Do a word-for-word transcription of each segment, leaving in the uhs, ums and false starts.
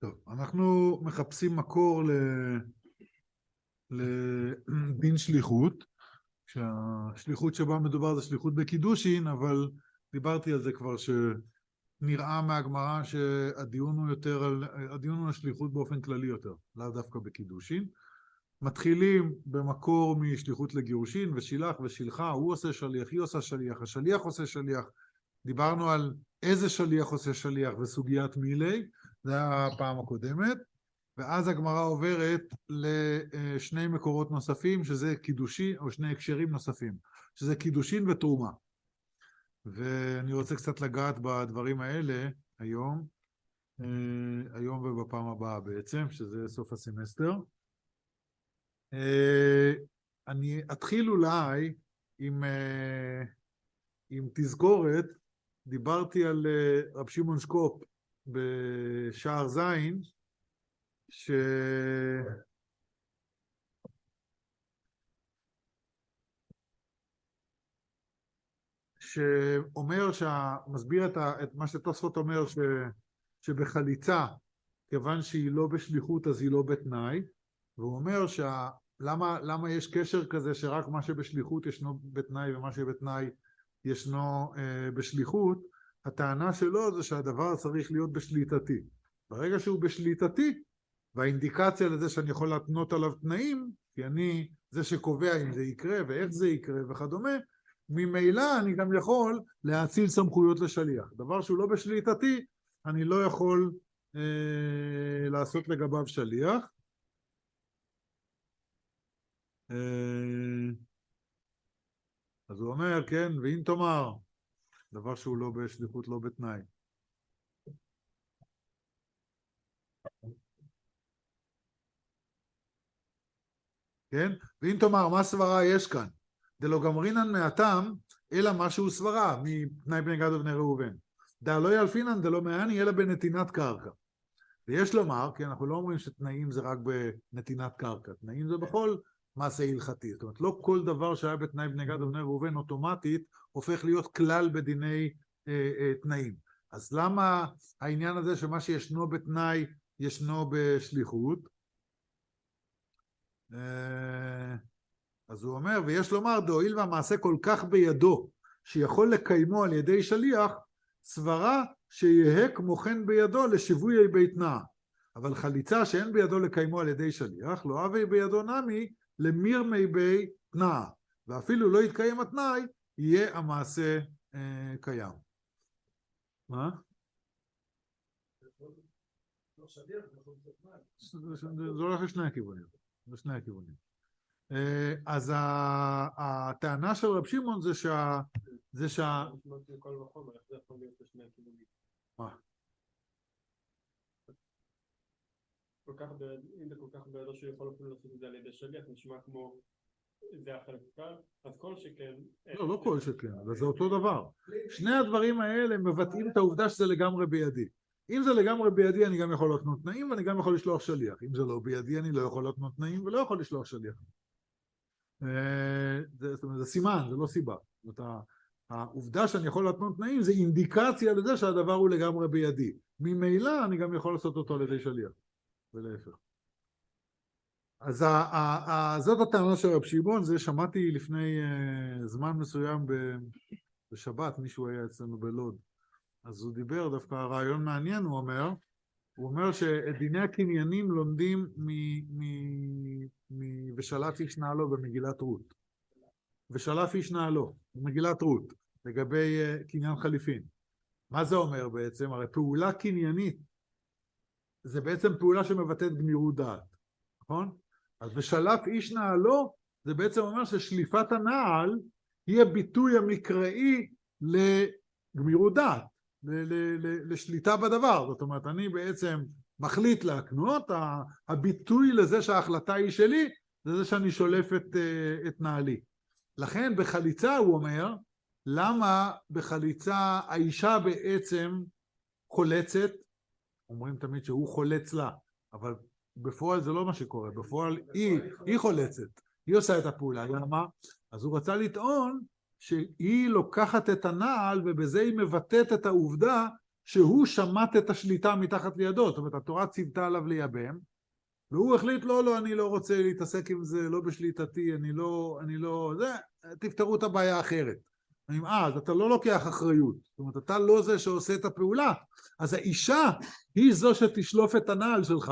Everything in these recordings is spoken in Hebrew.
טוב, אנחנו מחפשים מקור לדין שליחות, שהשליחות שבה מדובר זה שליחות בקידושין, אבל דיברתי על זה כבר שנראה מהגמרא שהדיון הוא יותר על, הדיון הוא השליחות באופן כללי יותר, לא דווקא בקידושין. מתחילים במקור משליחות לגירושין, ושילח ושילחה, הוא עושה שליח, היא עושה שליח, השליח עושה שליח. דיברנו על איזה שליח עושה שליח וסוגיית מילי, זה היה הפעם הקודמת, ואז הגמרא עוברת לשני מקורות נוספים, שזה קידושין, או שני הקשרים נוספים, שזה קידושין ותרומה. ואני רוצה קצת לגעת בדברים האלה היום, היום ובפעם הבאה בעצם, שזה סוף הסמסטר. אני אתחיל אולי עם, עם תזכורת. דיברתי על רב שמעון שקופ בשער זין, ש... שאומר, שמסביר את, ה... את מה שתוספות אומר, ש... שבחליצה, כיוון שהיא לא בשליחות אז היא לא בתנאי, והוא אומר שה... למה, למה יש קשר כזה שרק מה שבשליחות ישנו בתנאי ומה שבתנאי ישנו אה, בשליחות. הטענה שלו זה שהדבר צריך להיות בשליטתי. ברגע שהוא בשליטתי, והאינדיקציה לזה שאני יכול להתנות עליו תנאים, כי אני זה שקובע אם זה יקרה ואיך זה יקרה וכדומה, ממילא אני גם יכול להאציל סמכויות לשליח. דבר שהוא לא בשליטתי, אני לא יכול אה, לעשות לגביו שליח. אה, אז הוא אומר, כן, ואם תאמר, דבר שהוא לא בשליחות, לא בתנאי. כן? ואם תאמר, מה סברה יש כאן? דלא גמרינן מהטעם, אלא משהו סברה, מפני בני גד ובני ראובן. דא לא ילפינן דלא מעני, אלא בנתינת קרקע. ויש לומר, כי אנחנו לא אומרים שתנאים זה רק בנתינת קרקע, תנאים זה בכל מעשה הלכתי. זאת אומרת, לא כל דבר שהיה בתנאי בני גד ובני ראובן אוטומטית, הופך להיות כלל בדיני אה, אה, תנאים. אז למה העניין הזה שמה שישנו בתנאי, ישנו בשליחות? אה, אז הוא אומר, ויש לומר, דאויל והמעשה כל כך בידו, שיכול לקיימו על ידי שליח, סברה שיהיה כמו כן בידו לשיווי בית נאה. אבל חליצה שאין בידו לקיימו על ידי שליח, לא אבי בידו נמי למירמי בית נאה. ואפילו לא יתקיים התנאי, יהיה המעשה אה, קיים. מה? זה הולך לשני הכיוונים. לשני הכיוונים. אז הטענה של רב שמעון זה שה... זה שה... מה? כל כך ביד, אם זה כל כך בידו שהוא יכול אפילו לעשות את זה על ידי שליח, נשמע כמו זה החלק קל, אז כל שכן... לא, לא כל שכן, אבל זה אותו דבר. שני הדברים האלה מבטאים את העובדה שזה לגמרי בידי. אם זה לגמרי בידי, אני גם יכול לתנות תנאים, ואני גם יכול לשלוח שליח. אם זה לא בידי, אני לא יכול לתנות תנאים, ולא יכול לשלוח שליח. זה, זאת אומרת, זה סימן, זה לא סיבה. זאת אומרת, העובדה שאני יכול לתנות תנאים, זה אינדיקציה לזה שהדבר הוא לגמרי בידי. ממילא אני גם יכול לעשות אותו על ידי שליח. ולהפך. אז ה, ה, ה, זאת הטענה של רב שמעון, זה שמעתי לפני uh, זמן מסוים ב, בשבת, מישהו היה אצלנו בלוד, אז הוא דיבר, דווקא הרעיון מעניין, הוא אומר, הוא אומר שאת דיני הקניינים לומדים מ, מ, מ, ושלף איש נעלו במגילת רות. ושלף איש נעלו במגילת רות, לגבי uh, קניין חליפין. מה זה אומר בעצם? הרי פעולה קניינית, זה בעצם פעולה שמבטאת גמירות דעת, נכון? אז ושלף איש נעלו, זה בעצם אומר ששליפת הנעל היא הביטוי המקראי לגמירות דעת, לשליטה בדבר. זאת אומרת, אני בעצם מחליט להקנות, הביטוי לזה שההחלטה היא שלי, זה זה שאני שולף את, את נעלי. לכן בחליצה הוא אומר, למה בחליצה האישה בעצם חולצת, אומרים תמיד שהוא חולץ לה, אבל בפועל זה לא מה שקורה, בפועל היא, היא חולצת, היא עושה את הפעולה. למה? אז הוא רצה לטעון שהיא לוקחת את הנעל, ובזה היא מבטאת את העובדה שהוא שמט את השליטה מתחת לידו, זאת אומרת התורה ציוותה עליו לייבם, והוא החליט לא, לא, אני לא רוצה להתעסק עם זה, לא בשליטתי, אני לא, אני לא, זה, תפתרו את הבעיה האחרת. אני אומר, אה, אז אתה לא לוקח אחריות, זאת אומרת, אתה לא זה שעושה את הפעולה, אז האישה היא זו שתשלוף את הנעל שלך,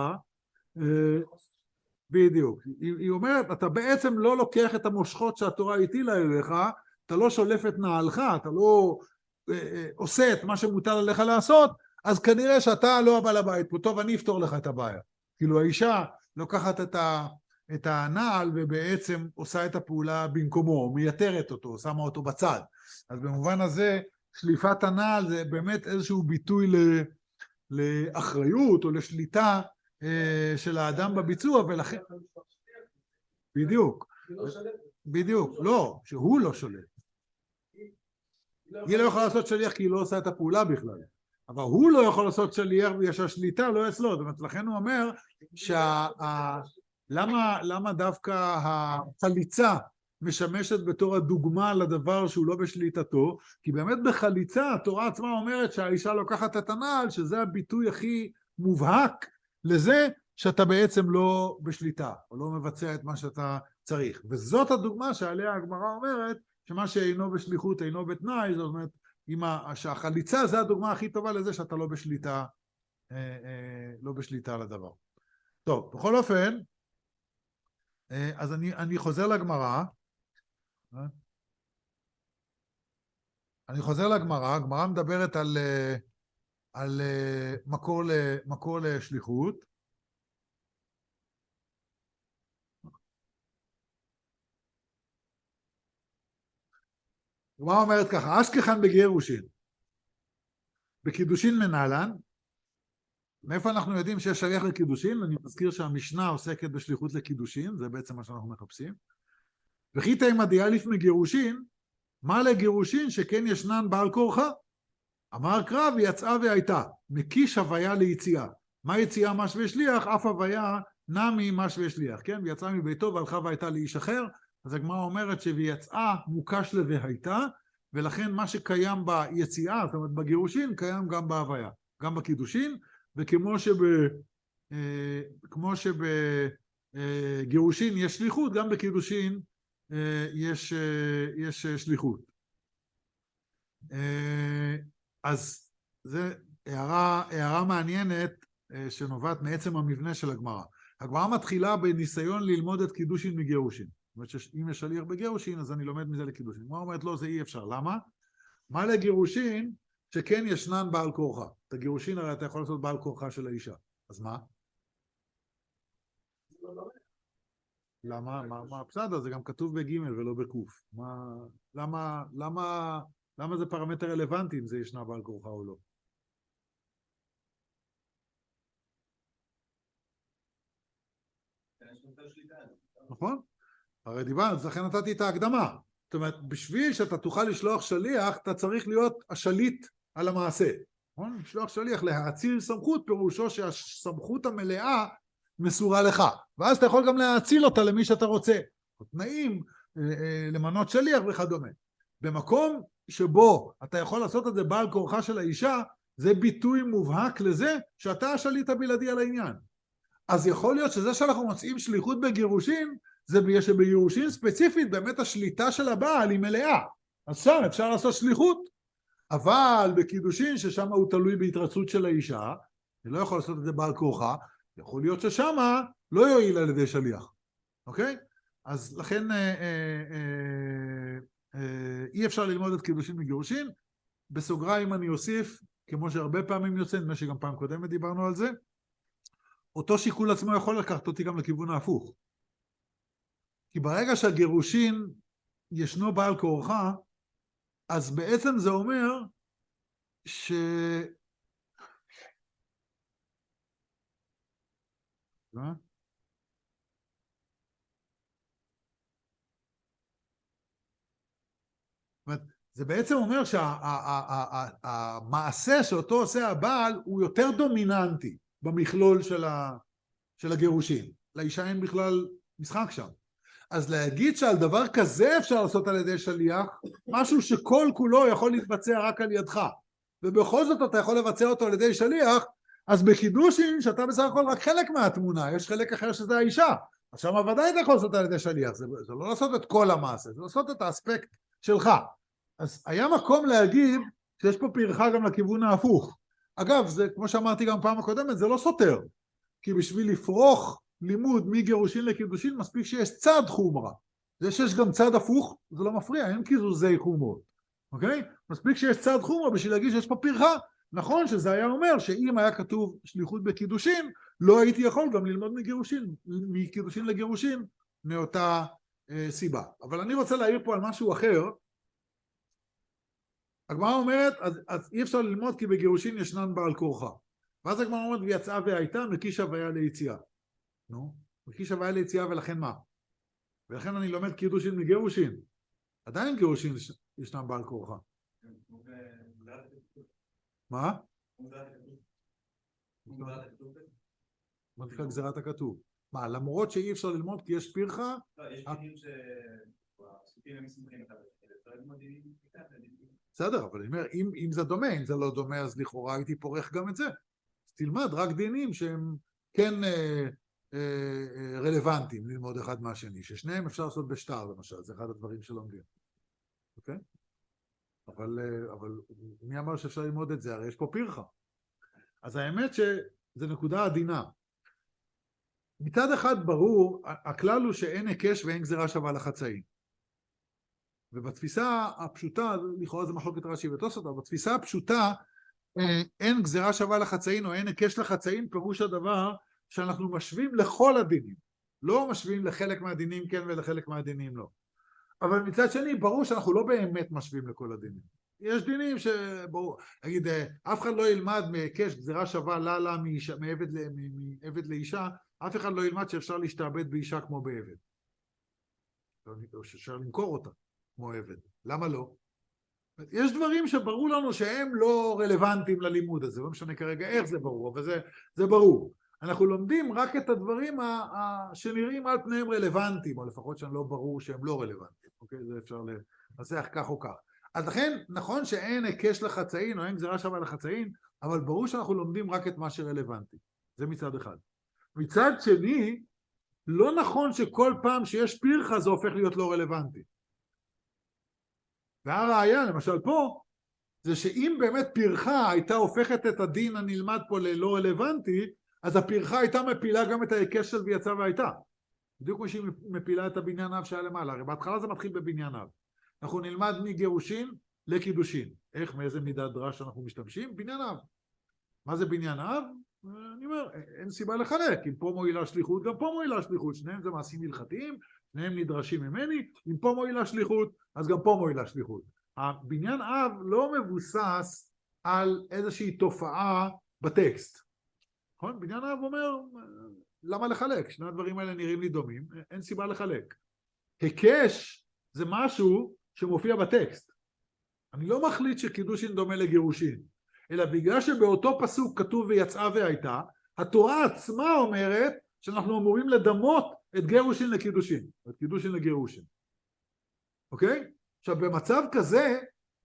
בדיוק, היא, היא אומרת, אתה בעצם לא לוקח את המושכות שהתורה הטילה אליך, אתה לא שולף את נעלך, אתה לא אה, עושה את מה שמוטל עליך לעשות, אז כנראה שאתה לא הבעל הבית פה, טוב, אני אפתור לך את הבעיה. כאילו האישה לוקחת את, ה, את הנעל ובעצם עושה את הפעולה במקומו, מייתרת אותו, שמה אותו בצד. אז במובן הזה, שליפת הנעל זה באמת איזשהו ביטוי ל, לאחריות או לשליטה אה, של האדם בביצוע, ולכן... בדיוק. בדיוק, לא, שהוא לא שולט. היא לא יכולה לעשות שליח כי היא לא עושה את הפעולה בכלל. אבל הוא לא יכול לעשות שליח בגלל שהשליטה לא אצלו. זאת אומרת, לכן הוא אומר שה... למה, למה דווקא החליצה משמשת בתור הדוגמה לדבר שהוא לא בשליטתו? כי באמת בחליצה התורה עצמה אומרת שהאישה לוקחת את הנעל, שזה הביטוי הכי מובהק לזה שאתה בעצם לא בשליטה, או לא מבצע את מה שאתה צריך. וזאת הדוגמה שעליה הגמרא אומרת, שמה שאינו בשליחות אינו בתנאי, זאת אומרת, שהחליצה זה הדוגמה הכי טובה לזה שאתה לא בשליטה, אה, אה, לא בשליטה על הדבר. טוב, בכל אופן, אה, אז אני, אני חוזר לגמרא, אה? אני חוזר לגמרא, הגמרא מדברת על, על מקור, מקור לשליחות, הגמרא אומרת ככה, אשכחן בגירושין, בקידושין מנהלן, מאיפה אנחנו יודעים שיש שליח לקידושין? אני מזכיר שהמשנה עוסקת בשליחות לקידושין, זה בעצם מה שאנחנו מחפשים. וכי תימא דיאליף מגירושין, מה לגירושין שכן ישנן בעל כורחה? אמר קרב, יצאה והייתה, מקיש הוויה ליציאה. מה יציאה משווה שליח? אף הוויה נמי משווה שליח, כן? ויצאה מביתו והלכה והייתה לאיש אחר, אז הגמרא אומרת שוויצאה מוקש לוהייתה, ולכן מה שקיים ביציאה, זאת אומרת בגירושין, קיים גם בהוויה, גם בקידושין, וכמו שב, אה, כמו שבגירושין יש שליחות, גם בקידושין אה, יש, אה, יש שליחות. אה, אז זו הערה, הערה מעניינת אה, שנובעת מעצם המבנה של הגמרא. הגמרא מתחילה בניסיון ללמוד את קידושין מגירושין. זאת אומרת שאם יש שליח בגירושין, אז אני לומד מזה לקידושין. הגמרא אומרת לא, זה אי אפשר. למה? מה לגירושין שכן ישנן בעל כורחה? את הגירושין הרי אתה יכול לעשות בעל כורחה של האישה. אז מה? למה? מה, מה? בסדר, זה גם כתוב בגימל ולא בקוף. מה, למה, למה, למה זה פרמטר רלוונטי אם זה ישנה בעל כורחה או לא? נכון? הרי דיברנו, אז לכן נתתי את ההקדמה. זאת אומרת, בשביל שאתה תוכל לשלוח שליח, אתה צריך להיות השליט על המעשה. נכון? לשלוח שליח להאציל סמכות, פירושו שהסמכות המלאה מסורה לך. ואז אתה יכול גם להאציל אותה למי שאתה רוצה. תנאים, למנות שליח וכדומה. במקום שבו אתה יכול לעשות את זה בעל כורחה של האישה, זה ביטוי מובהק לזה שאתה השליט הבלעדי על העניין. אז יכול להיות שזה שאנחנו מוצאים שליחות בגירושין, זה בגלל שבגירושין ספציפית באמת השליטה של הבעל היא מלאה. אז שם אפשר לעשות שליחות. אבל בקידושין ששם הוא תלוי בהתרצות של האישה, היא לא יכול לעשות את זה בעל כורחה, יכול להיות ששם לא יועיל על ידי שליח. אוקיי? אז לכן אה, אה, אה, אה, אי אפשר ללמוד את קידושין מגירושין. בסוגריים אני אוסיף, כמו שהרבה פעמים יוצא, נדמה שגם פעם קודמת דיברנו על זה, אותו שיקול עצמו יכול לקחת אותי גם לכיוון ההפוך. כי ברגע שהגירושין ישנו בעל כורחה, אז בעצם זה אומר ש... מה? זה בעצם אומר שהמעשה שאותו עושה הבעל הוא יותר דומיננטי במכלול של, ה... של הגירושין. לאישה אין בכלל משחק שם. אז להגיד שעל דבר כזה אפשר לעשות על ידי שליח, משהו שכל כולו יכול להתבצע רק על ידך. ובכל זאת אתה יכול לבצע אותו על ידי שליח, אז בקידושין שאתה בסך הכל רק חלק מהתמונה, יש חלק אחר שזה האישה, אז שם ודאי אתה יכול לעשות על ידי שליח, זה, זה לא לעשות את כל המעשה, זה לעשות את האספקט שלך. אז היה מקום להגיד שיש פה פרחה גם לכיוון ההפוך. אגב, זה כמו שאמרתי גם פעם הקודמת, זה לא סותר, כי בשביל לפרוך לימוד מגירושין לקידושין מספיק שיש צד חומרה. זה שיש גם צד הפוך, זה לא מפריע, אין קיזוזי חומרות, אוקיי? מספיק שיש צד חומרה בשביל להגיד שיש פה פרחה. נכון שזה היה אומר שאם היה כתוב שליחות בקידושין, לא הייתי יכול גם ללמוד מגירושין, מקידושין לגירושין, מאותה אה, סיבה. אבל אני רוצה להעיר פה על משהו אחר. הגמרא אומרת, אז, אז אי אפשר ללמוד כי בגירושין ישנן בעל כורחה. ואז הגמרא אומרת, ויצאה והייתה, מקישה והיה ליציאה. נו, מקישה והיה ליציאה ולכן מה? ולכן אני לומד קידושין מגירושין. עדיין גירושין ישנן בעל כורחה. מה? מה תקרא גזירת הכתוב? מה, למרות שאי אפשר ללמוד כי יש פרחה? לא, יש דינים שהפסוקים הם מסמכים את הדינים. בסדר, אבל אני אומר, אם זה דומה, אם זה לא דומה, אז לכאורה הייתי פורח גם את זה. אז תלמד רק דינים שהם כן רלוונטיים ללמוד אחד מהשני, ששניהם אפשר לעשות בשטר למשל, זה אחד הדברים שלומדים. אוקיי? אבל, אבל מי אמר שאפשר ללמוד את זה? הרי יש פה פרחה. אז האמת שזה נקודה עדינה. מצד אחד ברור, הכלל הוא שאין היקש ואין גזירה שווה לחצאים. ובתפיסה הפשוטה, לכאורה זה מחלוקת רש"י ותוספות, אבל בתפיסה הפשוטה, אין גזירה שווה לחצאים או אין היקש לחצאים, פירוש הדבר שאנחנו משווים לכל הדינים. לא משווים לחלק מהדינים כן ולחלק מהדינים לא. אבל מצד שני, ברור שאנחנו לא באמת משווים לכל הדינים. יש דינים שברור, נגיד, אף אחד לא ילמד מהיקש גזירה שווה לה לה מעבד, מעבד לאישה, אף אחד לא ילמד שאפשר להשתעבד באישה כמו בעבד. או שאפשר למכור אותה כמו עבד. למה לא? יש דברים שברור לנו שהם לא רלוונטיים ללימוד הזה, לא משנה כרגע איך זה ברור, אבל זה, זה ברור. אנחנו לומדים רק את הדברים שנראים על פניהם רלוונטיים, או לפחות שאני לא ברור שהם לא רלוונטיים, אוקיי? זה אפשר לנסח כך או כך. אז לכן, נכון שאין היקש לחצאין, או אין גזירה שווה לחצאין, אבל ברור שאנחנו לומדים רק את מה שרלוונטי. זה מצד אחד. מצד שני, לא נכון שכל פעם שיש פרחה זה הופך להיות לא רלוונטי. והראיה, למשל פה, זה שאם באמת פרחה הייתה הופכת את הדין הנלמד פה ללא רלוונטי, אז הפרחה הייתה מפילה גם את ההיקש של ויצא והייתה. בדיוק כמו שהיא מפילה את הבניין אב שהיה למעלה. הרי בהתחלה זה מתחיל בבניין אב. אנחנו נלמד מגירושין לקידושין. איך, מאיזה מידת דרש אנחנו משתמשים? בניין אב. מה זה בניין אב? אני אומר, אין סיבה לחלק. אם פה מועילה שליחות, גם פה מועילה שליחות. שניהם זה מעשים הלכתיים, שניהם נדרשים ממני. אם פה מועילה שליחות, אז גם פה מועילה שליחות. הבניין אב לא מבוסס על איזושהי תופעה בטקסט. נכון? בניין אב אומר, למה לחלק? שני הדברים האלה נראים לי דומים, אין סיבה לחלק. היקש זה משהו שמופיע בטקסט. אני לא מחליט שקידושין דומה לגירושין, אלא בגלל שבאותו פסוק כתוב ויצאה והייתה, התורה עצמה אומרת שאנחנו אמורים לדמות את גירושין לקידושין, את קידושין לגירושין. אוקיי? עכשיו במצב כזה,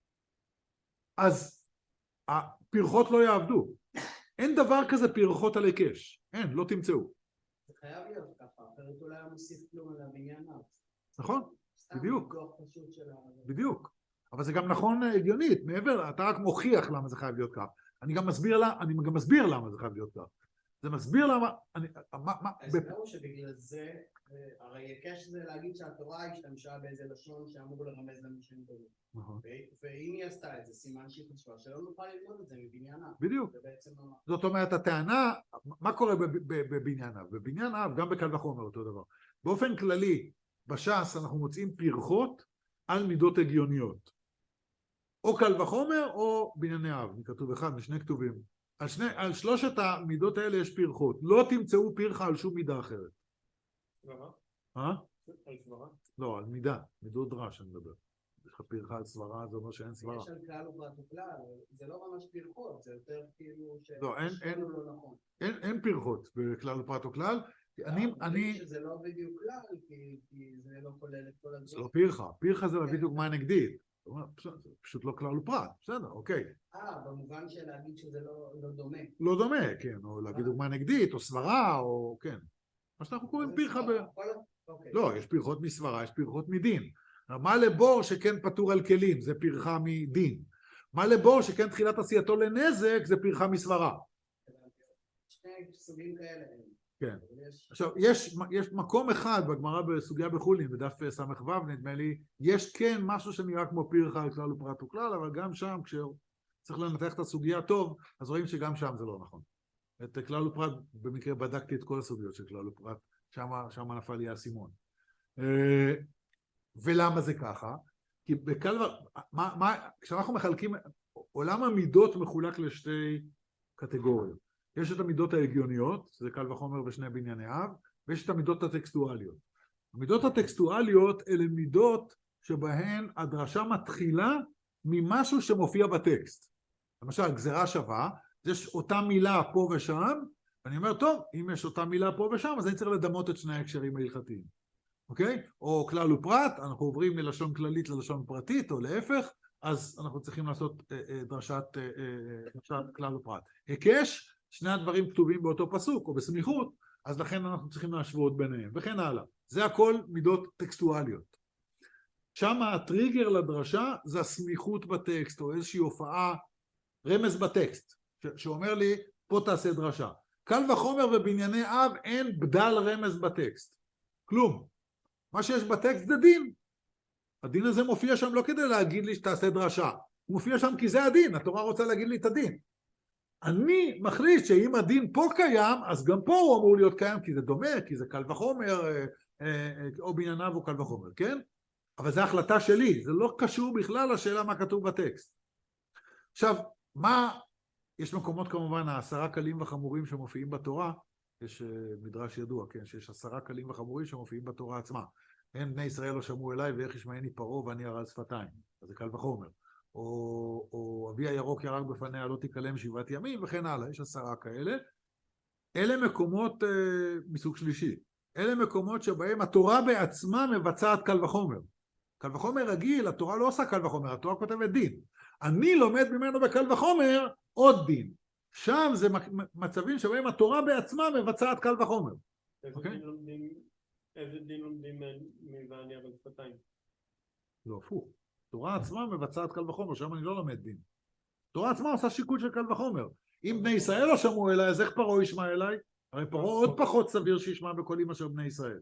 אז הפרחות לא יעבדו. אין דבר כזה פרחות על היקש. אין, לא תמצאו. זה חייב להיות ככה, אחרת אולי לא מוסיף כלום על הבניין אב. נכון, בדיוק. פשוט של ה... בדיוק. אבל זה גם נכון הגיונית, מעבר, אתה רק מוכיח למה זה חייב להיות כך. אני גם מסביר, לה, אני גם מסביר למה זה חייב להיות כך. זה מסביר למה... אני, מה, מה, אז ב... זהו שבגלל זה, הרי היקש זה להגיד שהתורה השתמשה באיזה לשון שאמור לרמז לנו שם דומה. נכון. ואם היא עשתה את זה, סימן שהיא חשבה שלא נוכל ללמוד את זה מבניין אב. בדיוק. זאת אומרת, הטענה, מה קורה בבניין אב? בבניין אב, גם בקל וחומר אותו דבר. באופן כללי, בש"ס אנחנו מוצאים פרחות על מידות הגיוניות. או קל וחומר או בנייני אב, כתוב אחד משני כתובים. על, שני, על שלושת המידות האלה יש פרחות. לא תמצאו פרחה על שום מידה אחרת. סברה? אה? על סברה? לא, על מידה, מידות דרש אני מדבר. יש לך פרחה על סברה, זה אומר שאין סברה. יש על כלל ופרט וכלל, זה לא ממש פרחות, זה יותר כאילו ש... לא, אין, אין, לא נכון. אין, אין פרחות בכלל ופרט וכלל. אני, אני... שזה לא בדיוק כלל, כי, כי זה לא כולל את כל הדברים. זה לא פרחה, פרחה זה בדיוק מה נגדית. הוא אומר, זה פשוט לא כלל ופרט, בסדר, אוקיי. אה, במובן של להגיד שזה לא, לא דומה. לא דומה, כן, או להגיד דוגמה נגדית, או סברה, או כן. מה שאנחנו קוראים פרחה ב... אוקיי. לא, יש פרחות מסברה, יש פרחות מדין. מה לבור שכן פטור על כלים, זה פרחה מדין. מה לבור שכן תחילת עשייתו לנזק, זה פרחה מסברה. שני סוגים כאלה. כן. עכשיו, יש, יש מקום אחד בגמרא בסוגיה בחולין, בדף סמ"ו, נדמה לי, יש כן משהו שנראה כמו פרחה על כלל ופרט וכלל, אבל גם שם, כשצריך לנתח את הסוגיה טוב, אז רואים שגם שם זה לא נכון. את כלל ופרט, במקרה בדקתי את כל הסוגיות של כלל ופרט, שם, שם נפל לי האסימון. ולמה זה ככה? כי בכלל, מה, מה, כשאנחנו מחלקים, עולם המידות מחולק לשתי קטגוריות. יש את המידות ההגיוניות, זה קל וחומר ושני בנייני אב, ויש את המידות הטקסטואליות. המידות הטקסטואליות אלה מידות שבהן הדרשה מתחילה ממשהו שמופיע בטקסט. למשל, גזירה שווה, יש אותה מילה פה ושם, ואני אומר, טוב, אם יש אותה מילה פה ושם, אז אני צריך לדמות את שני ההקשרים ההלכתיים. אוקיי? או כלל ופרט, אנחנו עוברים מלשון כללית ללשון פרטית, או להפך, אז אנחנו צריכים לעשות אה, אה, דרשת, אה, אה, דרשת כלל ופרט. היקש, שני הדברים כתובים באותו פסוק או בסמיכות, אז לכן אנחנו צריכים להשוות ביניהם, וכן הלאה. זה הכל מידות טקסטואליות. שם הטריגר לדרשה זה הסמיכות בטקסט, או איזושהי הופעה, רמז בטקסט, ש- שאומר לי, פה תעשה דרשה. קל וחומר ובנייני אב אין בדל רמז בטקסט. כלום. מה שיש בטקסט זה דין. הדין הזה מופיע שם לא כדי להגיד לי שתעשה דרשה. הוא מופיע שם כי זה הדין, התורה רוצה להגיד לי את הדין. אני מחליט שאם הדין פה קיים, אז גם פה הוא אמור להיות קיים, כי זה דומה, כי זה קל וחומר, או בענייניו הוא קל וחומר, כן? אבל זו החלטה שלי, זה לא קשור בכלל לשאלה מה כתוב בטקסט. עכשיו, מה, יש מקומות כמובן, העשרה קלים וחמורים שמופיעים בתורה, יש מדרש ידוע, כן, שיש עשרה קלים וחמורים שמופיעים בתורה עצמה. אין בני ישראל לא שמעו אליי, ואיך ישמעני פרעה ואני ארעל שפתיים, אז זה קל וחומר. או, או אבי הירוק ירק בפניה לא תיכלם שבעת ימים, וכן הלאה, יש עשרה כאלה. אלה מקומות אה, מסוג שלישי. אלה מקומות שבהם התורה בעצמה מבצעת קל וחומר. קל וחומר רגיל, התורה לא עושה קל וחומר, התורה כותבת דין. אני לומד ממנו בקל וחומר עוד דין. שם זה מצבים שבהם התורה בעצמה מבצעת קל וחומר. איזה דין לומדים, איזה דין לומדים מ"ואני ארעל שפתיים"? לא, הפוך. התורה עצמה מבצעת קל וחומר, שם אני לא לומד דין. התורה עצמה עושה שיקול של קל וחומר. אם בני ישראל לא שמעו אליי, אז איך פרעה ישמע אליי? הרי פרעה עוד פחות סביר שישמע בקולי מאשר בני ישראל.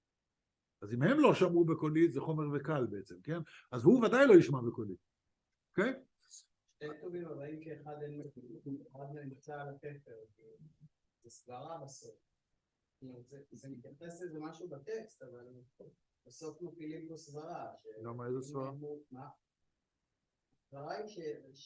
אז אם הם לא שמעו בקולי, זה חומר וקל בעצם, כן? אז הוא ודאי לא ישמע בקולי. אוקיי? שתי טובים הבאים כאחד אין מקום, אחד נמצא על התפר, זה סברה בסוף. זה מתייחס לזה משהו בטקסט, אבל בסוף מפילים פה סברה. למה איזה סברה? מה? הסברה היא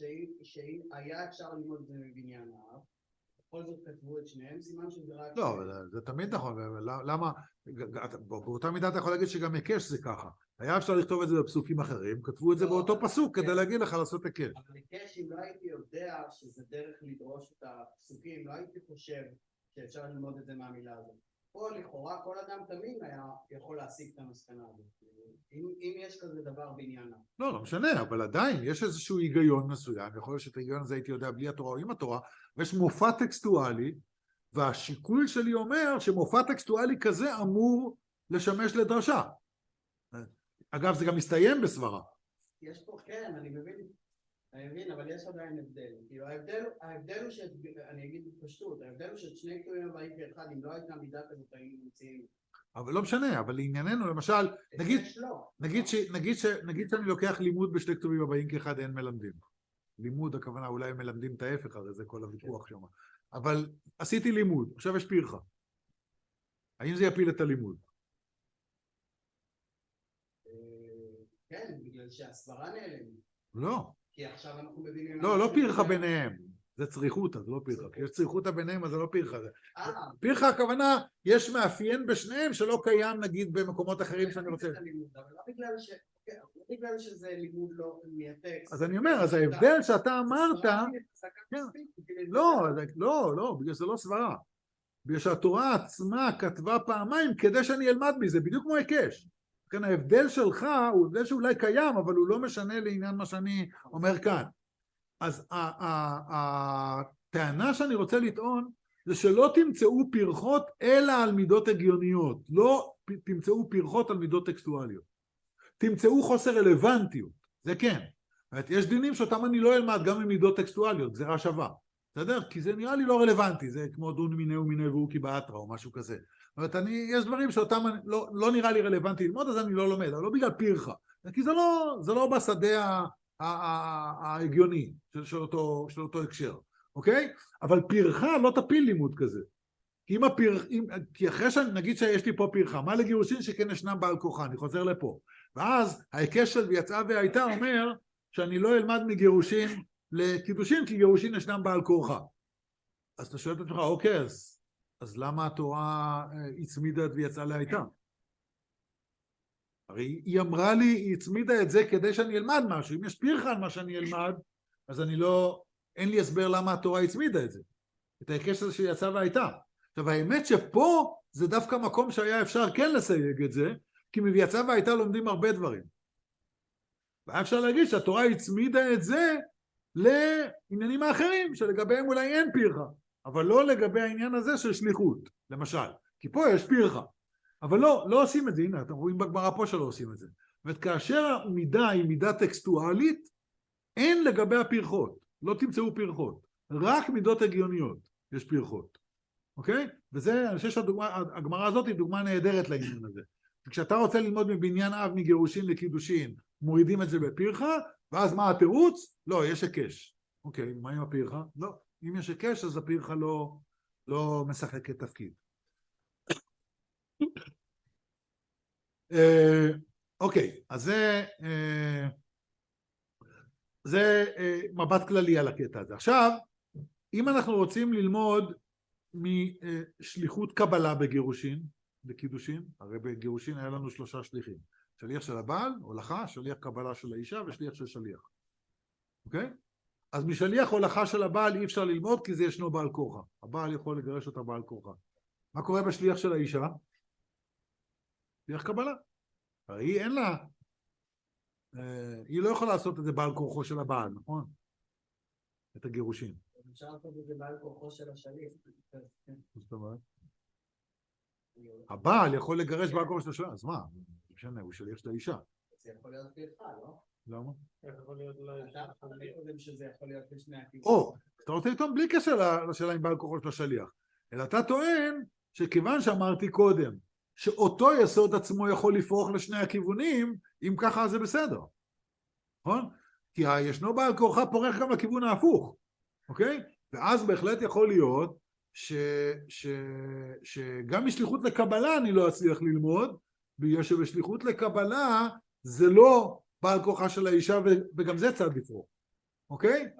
שהיה אפשר ללמוד את זה מבניין האב, בכל זאת כתבו את שניהם, סימן שזה רק... לא, זה תמיד נכון, למה? באותה מידה אתה יכול להגיד שגם היקש זה ככה. היה אפשר לכתוב את זה בפסוקים אחרים, כתבו את זה באותו פסוק כדי להגיד לך לעשות היקש. אבל היקש, אם לא הייתי יודע שזה דרך לדרוש את הפסוקים, לא הייתי חושב שאפשר ללמוד את זה מהמילה הזאת. פה לכאורה כל אדם תמיד היה יכול להשיג את המסקנה הזאת. אם, אם יש כזה דבר בעניינה. לא, לא משנה, אבל עדיין יש איזשהו היגיון מסוים, יכול להיות שאת ההיגיון הזה הייתי יודע בלי התורה או עם התורה, ויש מופע טקסטואלי, והשיקול שלי אומר שמופע טקסטואלי כזה אמור לשמש לדרשה. אגב, זה גם מסתיים בסברה. יש פה, כן, אני מבין, אני מבין, אבל יש עדיין הבדל. כאילו, ההבדל, ההבדל הוא שאת, אני אגיד בפשטות, ההבדל הוא שאת שני כתובים הבאים כאחד, אם לא הייתה מידה כזאת, היינו מציעים. אבל לא משנה, אבל לענייננו, למשל, נגיד, נגיד, ש, נגיד, ש, נגיד שאני לוקח לימוד בשתי כתובים הבאים כאחד, אין מלמדים. לימוד, הכוונה, אולי מלמדים את ההפך, הרי זה כל הוויכוח שם. אבל עשיתי לימוד, עכשיו יש פרחה. האם זה יפיל את הלימוד? כן, בגלל שהסברה נעלם. לא. כי עכשיו אנחנו מבינים... לא, לא פרחה ביניהם. זה צריכותא, זה לא פרחה. כי יש צריכותא ביניהם, אז זה לא פרחה. פרחה הכוונה, יש מאפיין בשניהם שלא קיים, נגיד, במקומות אחרים שאני רוצה. אבל לא בגלל שזה לימוד לא מהטקסט. אז אני אומר, אז ההבדל שאתה אמרת... לא, לא, לא, בגלל שזה לא סברה. בגלל שהתורה עצמה כתבה פעמיים כדי שאני אלמד מזה, בדיוק כמו היקש. לכן ההבדל שלך הוא הבדל שאולי קיים, אבל הוא לא משנה לעניין מה שאני אומר כאן. אז הטענה שאני רוצה לטעון, זה שלא תמצאו פרחות אלא על מידות הגיוניות, לא תמצאו פרחות על מידות טקסטואליות. תמצאו חוסר רלוונטיות, זה כן. יש דינים שאותם אני לא אלמד גם עם מידות טקסטואליות, זה רע שווה. בסדר? כי זה נראה לי לא רלוונטי, זה כמו דון מיני ומיני והוא כי באתרא או משהו כזה. זאת אומרת, אני, יש דברים שאותם אני, לא, לא נראה לי רלוונטי ללמוד, אז אני לא לומד, אבל לא בגלל פרחה. כי זה לא, זה לא בשדה ההגיוני של, של, אותו, של אותו הקשר, אוקיי? אבל פרחה לא תפיל לימוד כזה. כי, אם הפרח, אם, כי אחרי שנגיד שיש לי פה פרחה, מה לגירושין שכן ישנם בעל כוחה, אני חוזר לפה. ואז ההיקש של ויצאה והייתה אומר שאני לא אלמד מגירושין לקידושין, כי גירושין ישנם בעל כוחה. אז אתה שואל את עצמך, אוקיי, אז, אז למה התורה הצמידה את ויצאה להייתה? הרי היא אמרה לי, היא הצמידה את זה כדי שאני אלמד משהו. אם יש פרחה על מה שאני אלמד, אז אני לא, אין לי הסבר למה התורה הצמידה את זה. את ההיקש הזה שיצאה והייתה. עכשיו, האמת שפה זה דווקא מקום שהיה אפשר כן לסייג את זה, כי מויצאה והייתה לומדים הרבה דברים. והיה אפשר להגיד שהתורה הצמידה את זה לעניינים האחרים, שלגביהם אולי אין פרחה, אבל לא לגבי העניין הזה של שליחות, למשל. כי פה יש פרחה. אבל לא, לא עושים את זה, הנה, אתם רואים בגמרא פה שלא עושים את זה. זאת כאשר המידה היא מידה טקסטואלית, אין לגבי הפרחות, לא תמצאו פרחות, רק מידות הגיוניות יש פרחות, אוקיי? וזה, אני חושב שהגמרא הזאת היא דוגמה נהדרת לעניין הזה. כשאתה רוצה ללמוד מבניין אב מגירושין לקידושין, מורידים את זה בפרחה, ואז מה התירוץ? לא, יש הקש. אוקיי, מה עם הפרחה? לא, אם יש הקש אז הפרחה לא, לא משחקת תפקיד. אוקיי, אז זה, זה מבט כללי על הקטע הזה. עכשיו, אם אנחנו רוצים ללמוד משליחות קבלה בגירושין, בקידושין, הרי בגירושין היה לנו שלושה שליחים. שליח של הבעל, הולכה, שליח קבלה של האישה ושליח של שליח. אוקיי? אז משליח הולכה של הבעל אי אפשר ללמוד כי זה ישנו בעל כורחה. הבעל יכול לגרש אותה בעל כורחה. מה קורה בשליח של האישה? שליח קבלה. הרי היא אין לה, היא לא יכולה לעשות את זה בעל כורחו של הבעל, נכון? את הגירושין. אפשר לעשות את זה בעל כורחו של השליח. זאת אומרת? הבעל יכול לגרש בעל כורחו של השליח, אז מה? משנה, הוא שליח של האישה. זה יכול להיות פרחה, לא? למה? איך יכול להיות לאישה? אתה חושב שזה יכול להיות בשני הכיוונים. או, אתה רוצה לטעון בלי קשר לשאלה עם בעל כורחו של השליח. אלא אתה טוען שכיוון שאמרתי קודם, שאותו יסוד עצמו יכול לפרוח לשני הכיוונים, אם ככה זה בסדר. נכון? כי ישנו בעל כורחה פורח גם לכיוון ההפוך. אוקיי? ואז בהחלט יכול להיות ש, ש, שגם משליחות לקבלה אני לא אצליח ללמוד, בגלל שבשליחות לקבלה זה לא בעל כורחה של האישה וגם זה צד לפרוח. אוקיי?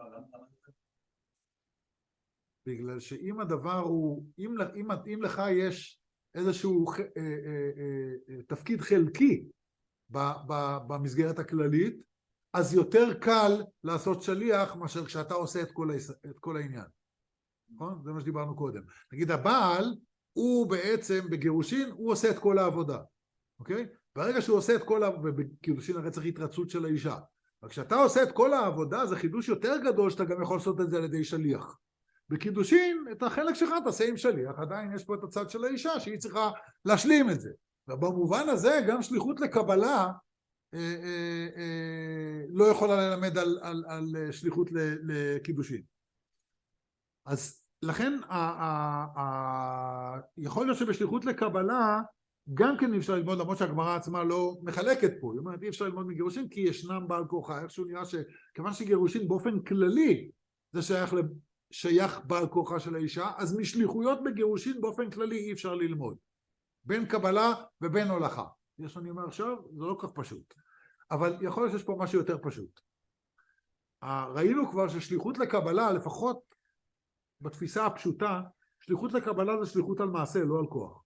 בגלל שאם הדבר הוא, אם, אם, אם לך יש איזשהו אה, אה, אה, תפקיד חלקי ב, ב, במסגרת הכללית, אז יותר קל לעשות שליח מאשר כשאתה עושה את כל, את כל העניין. נכון? זה מה שדיברנו קודם. נגיד הבעל הוא בעצם בגירושין, הוא עושה את כל העבודה. אוקיי? ברגע שהוא עושה את כל העבודה, ובגירושין הרי צריך התרצות של האישה. וכשאתה עושה את כל העבודה, זה חידוש יותר גדול שאתה גם יכול לעשות את זה על ידי שליח. בקידושין, את החלק שלך תעשה עם שליח, עדיין יש פה את הצד של האישה שהיא צריכה להשלים את זה. ובמובן הזה גם שליחות לקבלה אה, אה, אה, לא יכולה ללמד על, על, על שליחות לקידושין. אז לכן ה, ה, ה, יכול להיות שבשליחות לקבלה גם כן אי אפשר ללמוד, למרות שהגמרא עצמה לא מחלקת פה, היא אומרת אי אפשר ללמוד מגירושין כי ישנם בעל כורחה, איכשהו נראה שכיוון שגירושין באופן כללי זה שייך ל... שייך בעל כורחה של האישה, אז משליחויות בגירושין באופן כללי אי אפשר ללמוד. בין קבלה ובין הולכה. יש אני אומר עכשיו, זה לא כך פשוט. אבל יכול להיות שיש פה משהו יותר פשוט. ראינו כבר ששליחות לקבלה, לפחות בתפיסה הפשוטה, שליחות לקבלה זה שליחות על מעשה, לא על כוח.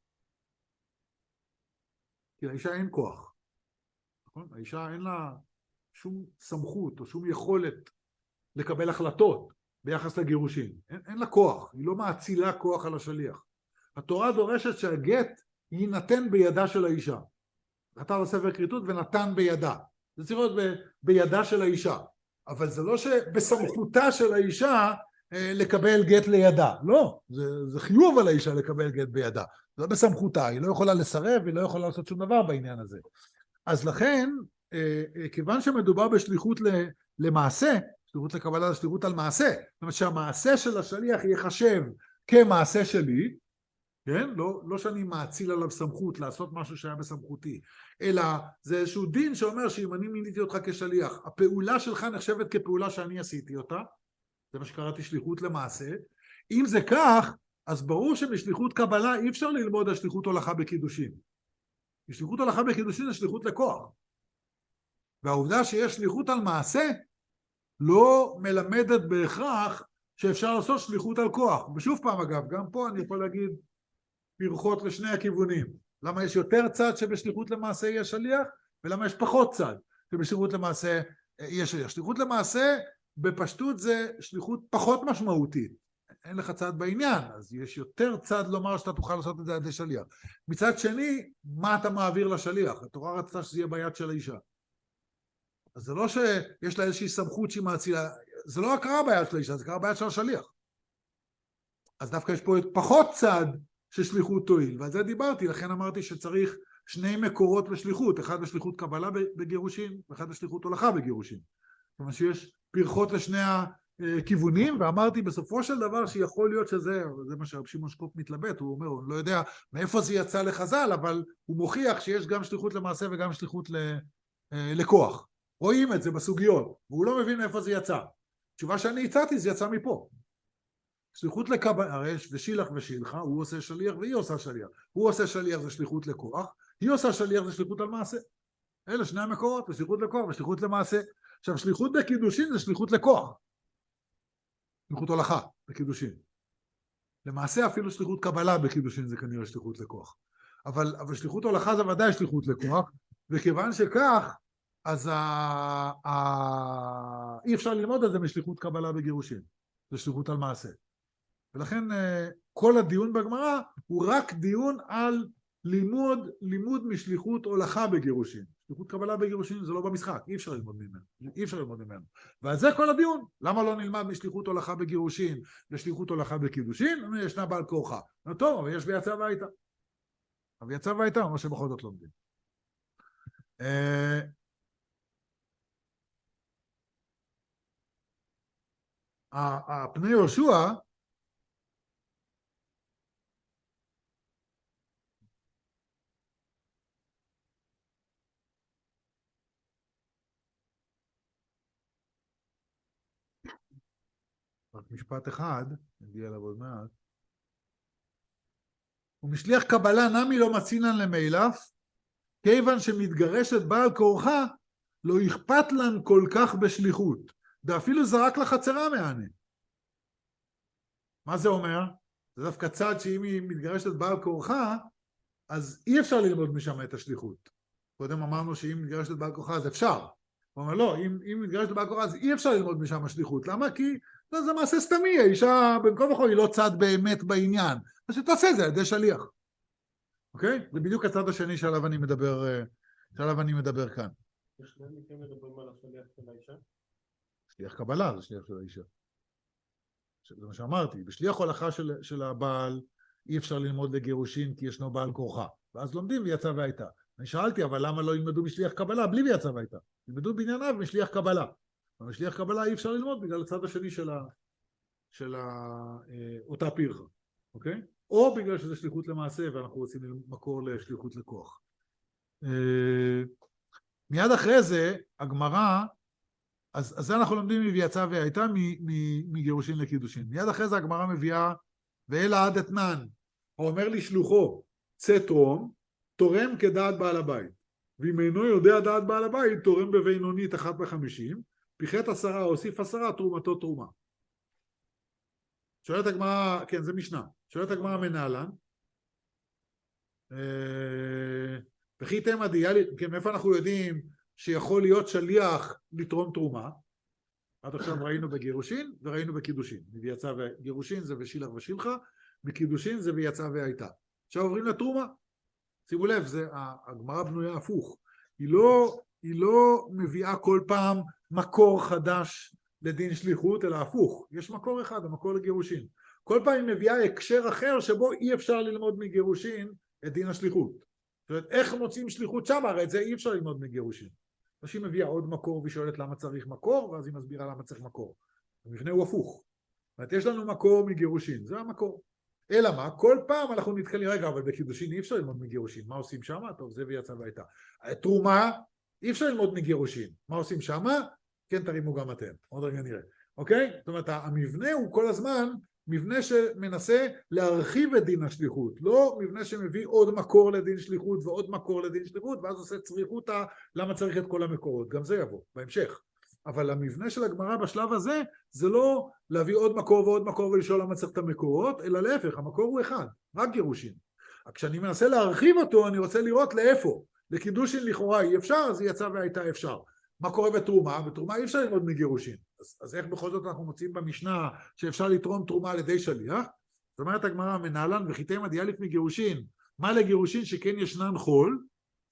כי לאישה אין כוח. נכון? האישה אין לה שום סמכות או שום יכולת לקבל החלטות. ביחס לגירושין. אין, אין לה כוח, היא לא מאצילה כוח על השליח. התורה דורשת שהגט יינתן בידה של האישה. נתן לו ספר כריתות ונתן בידה. זה צריך להיות ב, בידה של האישה. אבל זה לא שבסמכותה של האישה אה, לקבל גט לידה. לא, זה, זה חיוב על האישה לקבל גט בידה. זה לא בסמכותה, היא לא יכולה לסרב, היא לא יכולה לעשות שום דבר בעניין הזה. אז לכן, אה, אה, כיוון שמדובר בשליחות ל, למעשה, שליחות לקבלה זה שליחות על מעשה, זאת אומרת שהמעשה של השליח יחשב כמעשה שלי, כן? לא, לא שאני מאציל עליו סמכות לעשות משהו שהיה בסמכותי, אלא זה איזשהו דין שאומר שאם אני מיניתי אותך כשליח, הפעולה שלך נחשבת כפעולה שאני עשיתי אותה, זה מה שקראתי שליחות למעשה. אם זה כך, אז ברור שבשליחות קבלה אי אפשר ללמוד על שליחות הולכה בקידושין. שליחות הולכה בקידושין זה שליחות לכוח. והעובדה שיש שליחות על מעשה, לא מלמדת בהכרח שאפשר לעשות שליחות על כוח. ושוב פעם אגב, גם פה אני יכול להגיד פרחות לשני הכיוונים. למה יש יותר צד שבשליחות למעשה יש שליח, ולמה יש פחות צד שבשליחות למעשה יש שליח. שליחות למעשה בפשטות זה שליחות פחות משמעותית. אין לך צד בעניין, אז יש יותר צד לומר שאתה תוכל לעשות את זה עד לשליח. מצד שני, מה אתה מעביר לשליח? התורה רצתה שזה יהיה ביד של האישה. אז זה לא שיש לה איזושהי סמכות שהיא מאצילה, זה לא קרה ביד של האישה, זה קרה ביד של השליח. אז דווקא יש פה פחות צד ששליחות תועיל, ועל זה דיברתי, לכן אמרתי שצריך שני מקורות לשליחות, אחד בשליחות קבלה בגירושין, ואחד בשליחות הולכה בגירושין. זאת אומרת שיש פרחות לשני הכיוונים, ואמרתי בסופו של דבר שיכול להיות שזה, זה מה שרב שמעון שקופ מתלבט, הוא אומר, הוא לא יודע מאיפה זה יצא לחז"ל, אבל הוא מוכיח שיש גם שליחות למעשה וגם שליחות לכוח. רואים את זה בסוגיות, והוא לא מבין מאיפה זה יצא. תשובה שאני הצעתי, זה יצא מפה. שליחות לקבלה, הרי יש ושילח ושילחה, הוא עושה שליח והיא עושה שליח. הוא עושה שליח זה שליחות לכוח, היא עושה שליח זה שליחות על מעשה. אלה שני המקורות, זה שליחות לכוח ושליחות למעשה. עכשיו, שליחות בקידושין זה שליחות לכוח. שליחות הולכה בקידושין. למעשה אפילו שליחות קבלה בקידושין זה כנראה שליחות לכוח. אבל, אבל שליחות הולכה זה ודאי שליחות לכוח, וכיוון שכך, אז ה... ה... אי אפשר ללמוד על זה משליחות קבלה בגירושין. זה שליחות על מעשה. ולכן כל הדיון בגמרא הוא רק דיון על לימוד, לימוד משליחות הולכה בגירושין. שליחות קבלה בגירושין זה לא במשחק, אי אפשר ללמוד ממנו, אי אפשר ללמוד ממנו. ועל זה כל הדיון. למה לא נלמד משליחות הולכה בגירושין לשליחות הולכה בקידושין? ישנה בעל כורחה. טוב, אבל יש ויצא והייתה. אבל יצא והייתה, מה שבכל זאת לומדים. הפני יהושע רק משפט אחד, נגיע אליו עוד מעט. ומשליח קבלה נמי לא מצינן למילף, כיוון שמתגרשת בעל כורחה, לא אכפת לן כל כך בשליחות, ואפילו זרק לחצרה מענה. מה זה אומר? זה דווקא צד שאם היא מתגרשת בעל כורחה, אז אי אפשר ללמוד משם את השליחות. קודם אמרנו שאם מתגרשת בעל כורחה אז אפשר. הוא אומר לא, אם, אם מתגרשת בעל כורחה אז אי אפשר ללמוד משם השליחות. למה? כי זה, זה מעשה סתמי, האישה בין כה וכה היא לא צד באמת בעניין. אז שתעשה את זה על ידי שליח. אוקיי? זה בדיוק הצד השני שעליו אני מדבר, שעליו אני מדבר כאן. בשני מקרים מדברים על השליח של האישה? שליח קבלה זה שליח של האישה. זה מה שאמרתי, בשליח הולכה של, של הבעל אי אפשר ללמוד לגירושין כי ישנו בעל כורחה. ואז לומדים ויצא והייתה. אני שאלתי, אבל למה לא ילמדו משליח קבלה בלי ויצא והייתה? ילמדו בענייניו משליח קבלה. אבל משליח קבלה אי אפשר ללמוד בגלל הצד השני של, ה, של ה, אה, אותה פרחה. אוקיי? או בגלל שזה שליחות למעשה ואנחנו רוצים מקור לשליחות לכוח. אה, מיד אחרי זה, הגמרא, אז, אז זה אנחנו לומדים מ"ויצא והייתה" מגירושין לקידושין. מיד אחרי זה הגמרא מביאה, ואלא עד אתנן, האומר לשלוחו, צא תרום, תורם כדעת בעל הבית. ואם אינו יודע דעת בעל הבית, תורם בבינונית אחת בחמישים, פיחת עשרה, הוסיף עשרה, תרומתו תרומה. שואלת הגמרא, כן, זה משנה. שואלת הגמרא מנהלן, וכי תמה דיאלי, כן, מאיפה אנחנו יודעים שיכול להיות שליח לתרום תרומה? עד עכשיו ראינו בגירושין וראינו בקידושין. ויצא וגירושין זה ושילח ושילחה, בקידושין זה ויצא והייתה. עכשיו עוברים לתרומה. שימו לב, זה, הגמרא בנויה הפוך. היא לא, היא לא מביאה כל פעם מקור חדש לדין שליחות, אלא הפוך. יש מקור אחד, המקור לגירושין. כל פעם היא מביאה הקשר אחר שבו אי אפשר ללמוד מגירושין את דין השליחות. זאת אומרת, איך מוצאים שליחות שם? הרי את זה אי אפשר ללמוד מגירושין. אז שהיא מביאה עוד מקור והיא שואלת למה צריך מקור, ואז היא מסבירה למה צריך מקור. המבנה הוא הפוך. זאת אומרת, יש לנו מקור מגירושין, זה המקור. אלא מה? כל פעם אנחנו נתקלים, רגע, אבל בקידושין אי אפשר ללמוד מגירושין. מה עושים שם? טוב, זה ויצא והייתה. תרומה, אי אפשר ללמוד מגירושין. מה עושים שם? כן, תרימו גם אתם. עוד רגע נראה. אוקיי? זאת אומרת, המבנה הוא כל הזמן מבנה שמנסה להרחיב את דין השליחות, לא מבנה שמביא עוד מקור לדין שליחות ועוד מקור לדין שליחות, ואז עושה צריכותא, למה צריך את כל המקורות? גם זה יבוא, בהמשך. אבל המבנה של הגמרא בשלב הזה, זה לא להביא עוד מקור ועוד מקור ולשאול למה צריך את המקורות, אלא להפך, המקור הוא אחד, רק גירושין. כשאני מנסה להרחיב אותו, אני רוצה לראות לאיפה. לקידושין לכאורה אי אפשר, אז היא יצאה והייתה אפשר. מה קורה בתרומה? בתרומה אי אפשר ללמוד מגירושין. אז, אז איך בכל זאת אנחנו מוצאים במשנה שאפשר לתרום תרומה על ידי שליח? זאת אומרת הגמרא מנהלן וחיתימה דיאליף מגירושין. מה לגירושין שכן ישנן חול?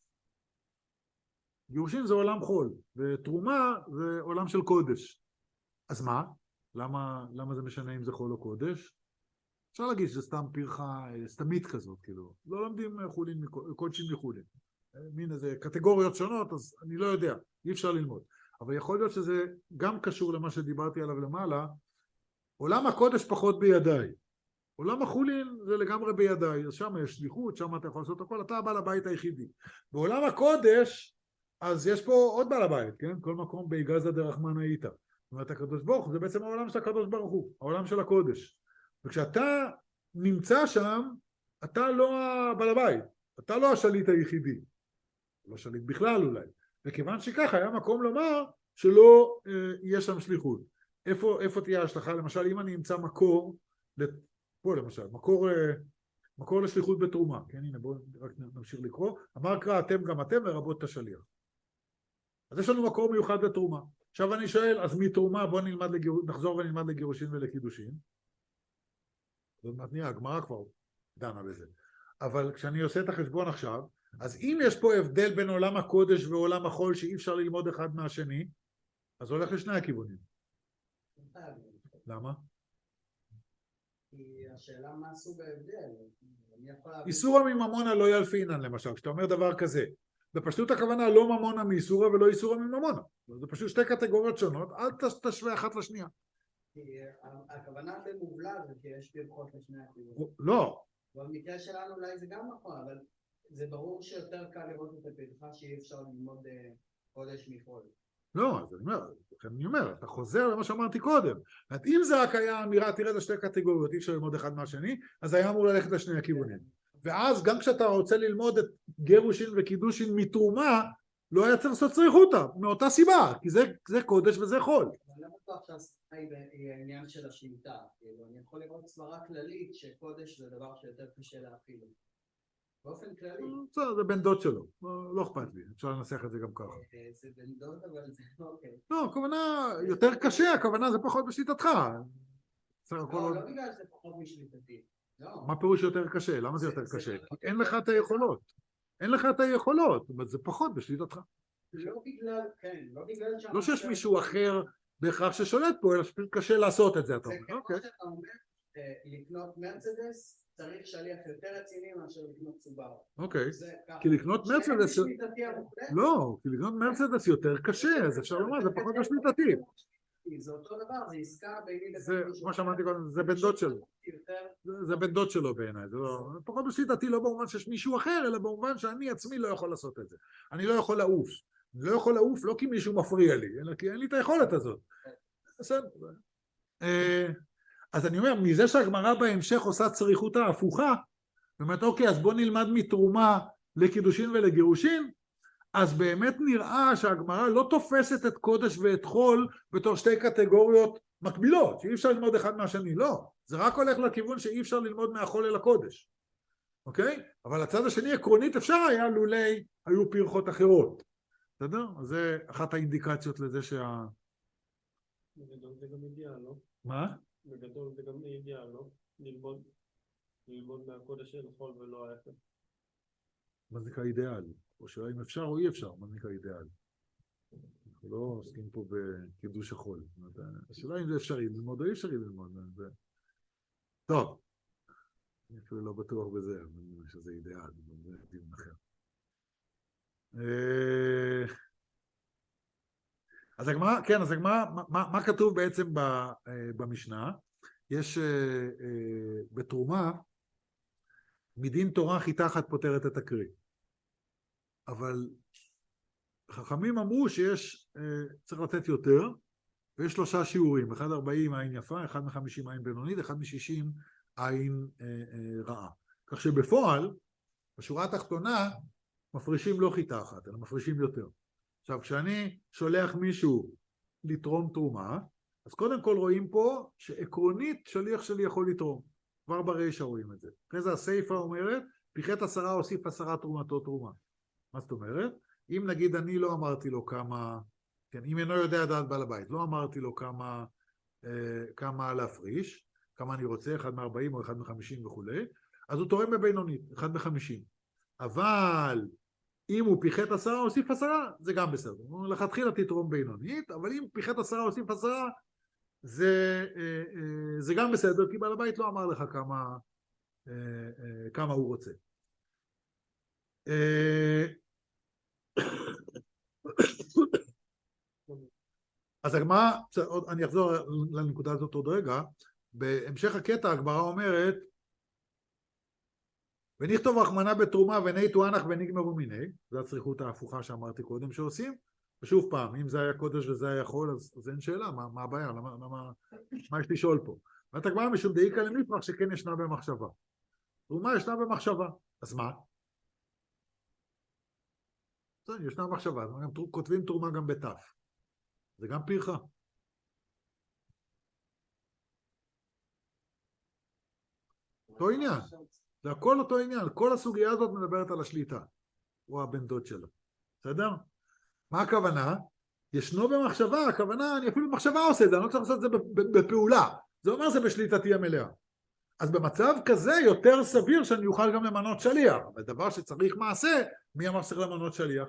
גירושין זה עולם חול, ותרומה זה עולם של קודש. אז מה? למה, למה זה משנה אם זה חול או קודש? אפשר להגיד שזה סתם פרחה, סתמית כזאת, כאילו. לא לומדים חולין, קודשים מחולין. מין איזה קטגוריות שונות, אז אני לא יודע, אי אפשר ללמוד. אבל יכול להיות שזה גם קשור למה שדיברתי עליו למעלה, עולם הקודש פחות בידיי. עולם החולין זה לגמרי בידיי, אז שם יש שליחות, שם אתה יכול לעשות הכל, אתה הבעל הבית היחידי. בעולם הקודש, אז יש פה עוד בעל הבית, כן? כל מקום בהיגזא דרחמנא איתא. זאת אומרת, הקדוש ברוך הוא, זה בעצם העולם של הקדוש ברוך הוא, העולם של הקודש. וכשאתה נמצא שם, אתה לא הבעל הבית, אתה לא השליט היחידי. לא שליט בכלל אולי. וכיוון שכך היה מקום לומר שלא אה, יהיה שם שליחות. איפה, איפה תהיה ההשלכה? למשל, אם אני אמצא מקור, פה למשל, מקור, אה, מקור לשליחות בתרומה. כן, הנה, בואו רק נמשיך לקרוא. אמר קרא אתם גם אתם לרבות את השליח. אז יש לנו מקור מיוחד לתרומה. עכשיו אני שואל, אז מתרומה בואו נלמד לגיר... נחזור ונלמד לגירושין ולקידושין. זאת אומרת, נראה, הגמרא כבר דנה בזה. אבל כשאני עושה את החשבון עכשיו, אז אם יש פה הבדל בין עולם הקודש ועולם החול שאי אפשר ללמוד אחד מהשני, אז הולך לשני הכיוונים. למה? כי השאלה מה סוג ההבדל. איסורא מממונא לא ילפינן למשל, כשאתה אומר דבר כזה, בפשטות הכוונה לא ממונא מאיסורא ולא איסורא מממונא. זה פשוט שתי קטגוריות שונות, אל תשווה אחת לשנייה. כי הכוונה במובלע זה כי יש פרחות לשני הכיוונים. לא. במקרה שלנו אולי זה גם נכון, אבל זה ברור שיותר קל לראות את הפרחה שאי אפשר ללמוד קודש מחול. לא, אז אני אומר, אני אומר, אתה חוזר למה שאמרתי קודם. אם זה רק היה אמירה, תראה את שתי קטגוריות, אי אפשר ללמוד אחד מהשני, אז היה אמור ללכת לשני הכיוונים. ואז גם כשאתה רוצה ללמוד את גירושין וקידושין מתרומה, לא היה צריך לעשות צריכותא, מאותה סיבה, כי זה, זה קודש וזה חול. אני לא בטוח שהסברה היא העניין של השליטה. אני יכול לראות סברה כללית שקודש זה דבר שיותר קשה להפעיל. באופן כללי. זה בן דוד שלו, לא אכפת לי, אפשר לנסח את זה גם ככה. זה בן דוד, אבל זה אוקיי. לא, הכוונה יותר קשה, הכוונה זה פחות בשליטתך. לא, לא בגלל שזה פחות משליטתי. מה פירוש יותר קשה? למה זה יותר קשה? כי אין לך את היכולות. אין לך את היכולות, זאת אומרת, זה פחות בשליטתך. לא בגלל, כן, לא בגלל... לא שיש מישהו אחר בהכרח ששולט פה, אלא שפשוט קשה לעשות את זה, אתה אומר. זה כמו שאתה אומר, לקנות מרצדס, צריך שליח יותר רציני מאשר לקנות סובארו. אוקיי, כי לקנות מרצדס... לא, כי לקנות מרצדס יותר קשה, אז אפשר לומר, זה פחות בשליטתי. זה אותו דבר, זה עסקה ביני לבין... זה, כמו שאמרתי קודם, זה בן דוד שלו. זה בן דוד שלו בעיניי, זה לא... פחות בשליטתי לא במובן שיש מישהו אחר, אלא במובן שאני עצמי לא יכול לעשות את זה. אני לא יכול לעוף. אני לא יכול לעוף לא כי מישהו מפריע לי, אלא כי אין לי את היכולת הזאת. בסדר. אז אני אומר, מזה שהגמרא בהמשך עושה צריכותא הפוכה, זאת אומרת, אוקיי, אז בוא נלמד מתרומה לקידושין ולגירושין, אז באמת נראה שהגמרא לא תופסת את קודש ואת חול בתור שתי קטגוריות מקבילות, שאי אפשר ללמוד אחד מהשני, לא. זה רק הולך לכיוון שאי אפשר ללמוד מהחול אל הקודש. אוקיי? אבל הצד השני, עקרונית, אפשר היה לולי, היו פרחות אחרות. בסדר? אז זה אחת האינדיקציות לזה שה... בגדול זה גם אידיאל, לא? מה? בגדול זה גם אידיאל, לא? ללמוד, ללמוד מהקודש של חול ולא ההפך. מה זה נקרא אידיאל? או שאלה אם אפשר או אי אפשר, מה זה נקרא אידיאל? אנחנו לא עוסקים פה בקידוש החול. השאלה אם זה אפשרי ללמוד או אי אפשרי ללמוד. זה... טוב, אני אפילו לא בטוח בזה, אבל שזה אידיאל, זה דיון אחר. אז הגמרא, כן, אז הגמרא, מה, מה כתוב בעצם במשנה? יש בתרומה, מדין תורה חיטה אחת פותרת את הקרי. אבל חכמים אמרו שיש, צריך לתת יותר, ויש שלושה שיעורים, אחד ארבעים עין יפה, אחד מחמישים עין בינונית, אחד משישים עין רעה. כך שבפועל, בשורה התחתונה, מפרישים לא חיטה אחת, אלא מפרישים יותר. עכשיו, כשאני שולח מישהו לתרום תרומה, אז קודם כל רואים פה שעקרונית שליח שלי יכול לתרום. כבר ברישה רואים את זה. אחרי זה הסייפה אומרת, פיחת עשרה הוסיף עשרה תרומתו תרומה. מה זאת אומרת? אם נגיד אני לא אמרתי לו כמה, כן, אם אינו יודע דעת בעל הבית, לא אמרתי לו כמה, אה, כמה להפריש, כמה אני רוצה, אחד מארבעים או אחד מחמישים וכו', אז הוא תורם בבינונית, אחד מחמישים. אבל אם הוא פיחת עשרה הוסיף עשרה, זה גם בסדר. הוא אומר, לכתחילה תתרום בינונית, אבל אם פיחת עשרה הוסיף עשרה, זה, אה, אה, זה גם בסדר, כי בעל הבית לא אמר לך כמה, אה, אה, כמה הוא רוצה. אה, אז הגמרא, אני אחזור לנקודה הזאת עוד רגע, בהמשך הקטע הגמרא אומרת, ונכתוב רחמנה בתרומה וני תואנך ונגמרו מיני, זו הצריכות ההפוכה שאמרתי קודם שעושים, ושוב פעם, אם זה היה קודש וזה היה יכול, אז, אז אין שאלה, מה, מה הבעיה, למה, למה, מה יש לשאול פה? ואת הגמרא משום דאיקה למפרח שכן ישנה במחשבה. תרומה ישנה במחשבה, אז מה? זה, ישנה במחשבה, אז גם כותבים תרומה גם בתף. זה גם פרחה. אותו עניין. זה הכל אותו עניין. כל הסוגיה הזאת מדברת על השליטה. או הבן דוד שלו. בסדר? מה הכוונה? ישנו במחשבה, הכוונה, אני אפילו במחשבה עושה את זה, אני לא צריך לעשות את זה בפעולה. זה אומר זה בשליטתי המלאה. אז במצב כזה יותר סביר שאני אוכל גם למנות שליח. אבל דבר שצריך מעשה, מי אמר שצריך למנות שליח?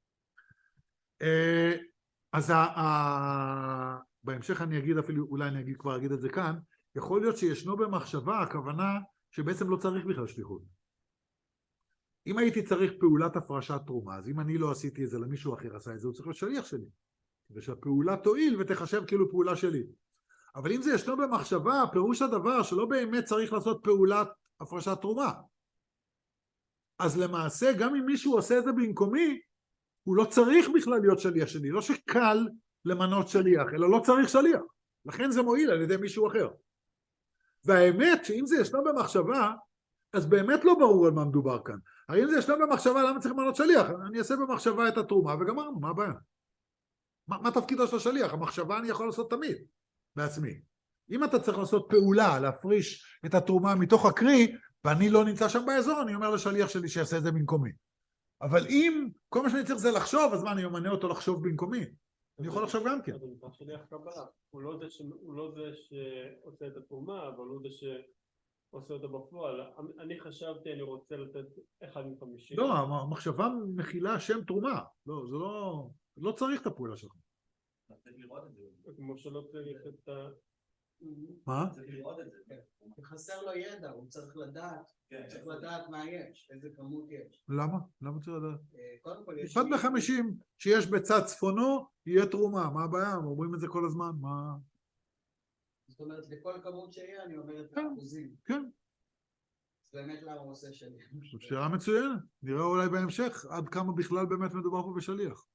אז בהמשך אני אגיד אפילו, אולי אני אגיד, כבר אגיד את זה כאן, יכול להיות שישנו במחשבה הכוונה שבעצם לא צריך בכלל שליחות. אם הייתי צריך פעולת הפרשת תרומה, אז אם אני לא עשיתי את זה, למישהו אחר עשה את זה, הוא צריך להיות שליח שלי. ושהפעולה תועיל ותחשב כאילו פעולה שלי. אבל אם זה ישנו במחשבה, פירוש הדבר שלא באמת צריך לעשות פעולת הפרשת תרומה. אז למעשה, גם אם מישהו עושה את זה במקומי, הוא לא צריך בכלל להיות שליח שלי. לא שקל למנות שליח, אלא לא צריך שליח. לכן זה מועיל על ידי מישהו אחר. והאמת שאם זה ישנו במחשבה, אז באמת לא ברור על מה מדובר כאן. הרי אם זה ישנו במחשבה, למה צריך למנות שליח? אני אעשה במחשבה את התרומה וגמרנו, מה הבעיה? מה, מה תפקידו של השליח? המחשבה אני יכול לעשות תמיד, בעצמי. אם אתה צריך לעשות פעולה, להפריש את התרומה מתוך הקרי, ואני לא נמצא שם באזור, אני אומר לשליח שלי שיעשה את זה במקומי. אבל אם כל מה שאני צריך זה לחשוב, אז מה, אני ממנה אותו לחשוב במקומי? אני יכול לחשוב גם כן. אז הוא שליח קבלה. הוא לא זה שעושה את התרומה, אבל הוא זה שעושה אותו בפועל. אני חשבתי, אני רוצה לתת אחד מחמישים. לא, המחשבה מכילה שם תרומה. לא, זה לא... לא צריך את הפעולה שלך. צריך לראות את זה. כמו שלא צריך את ה... מה? צריך לראות את זה. חסר לו ידע, הוא צריך לדעת, צריך לדעת מה יש, איזה כמות יש. למה? למה צריך לדעת? קודם כל יש... אחד בחמישים שיש בצד צפונו יהיה תרומה, מה הבעיה? הם אומרים את זה כל הזמן, מה... זאת אומרת, לכל כמות שיהיה אני אומר את האחוזים. כן. אז באמת למה הוא עושה שליח? זאת שאלה מצוינת, נראה אולי בהמשך עד כמה בכלל באמת מדובר פה בשליח.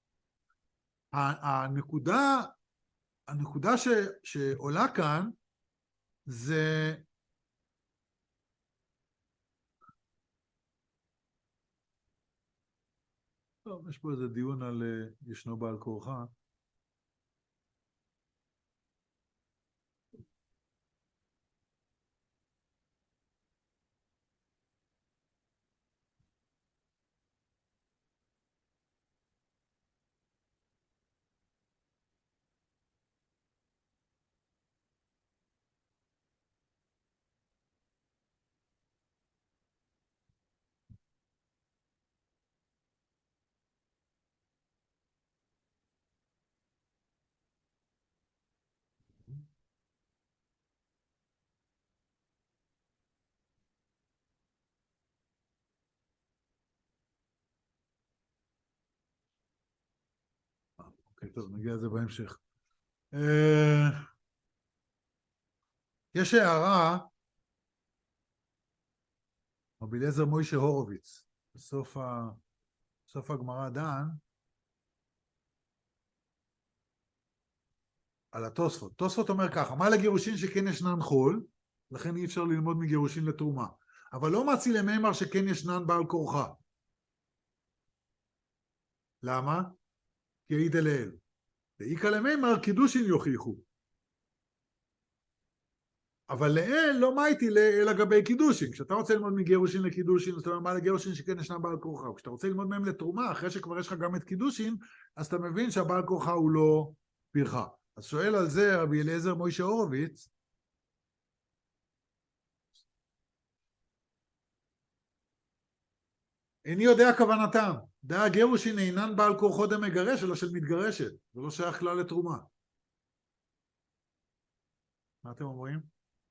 הנקודה, הנקודה ש, שעולה כאן זה טוב, יש פה איזה דיון על ישנו בעל כורחה. אוקיי, טוב, נגיע לזה בהמשך. אה, יש הערה, רבי אליעזר מוישה הורוביץ, בסוף ה... בסוף הגמרא דן, על התוספות. תוספות אומר ככה, מה לגירושין שכן ישנן חול, לכן אי אפשר ללמוד מגירושין לתרומה. אבל לא מצי למימר שכן ישנן בעל כורחה. למה? כי העיד אליהם. ואיקא למימר קידושין יוכיחו. אבל לאל לא מייתי לגבי קידושין. כשאתה רוצה ללמוד מגירושין לקידושין, אז אתה אומר מה לגירושין שכן ישנן בעל כורחה. וכשאתה רוצה ללמוד מהם לתרומה, אחרי שכבר יש לך גם את קידושין, אז אתה מבין שהבעל כורחה הוא לא פרחה. אז שואל על זה רבי אליעזר מוישה הורוביץ, איני יודע כוונתם, דעה גירושין אינן בעל כורחו דמגרש, אלא של מתגרשת, זה לא שייך כלל לתרומה. מה אתם אומרים?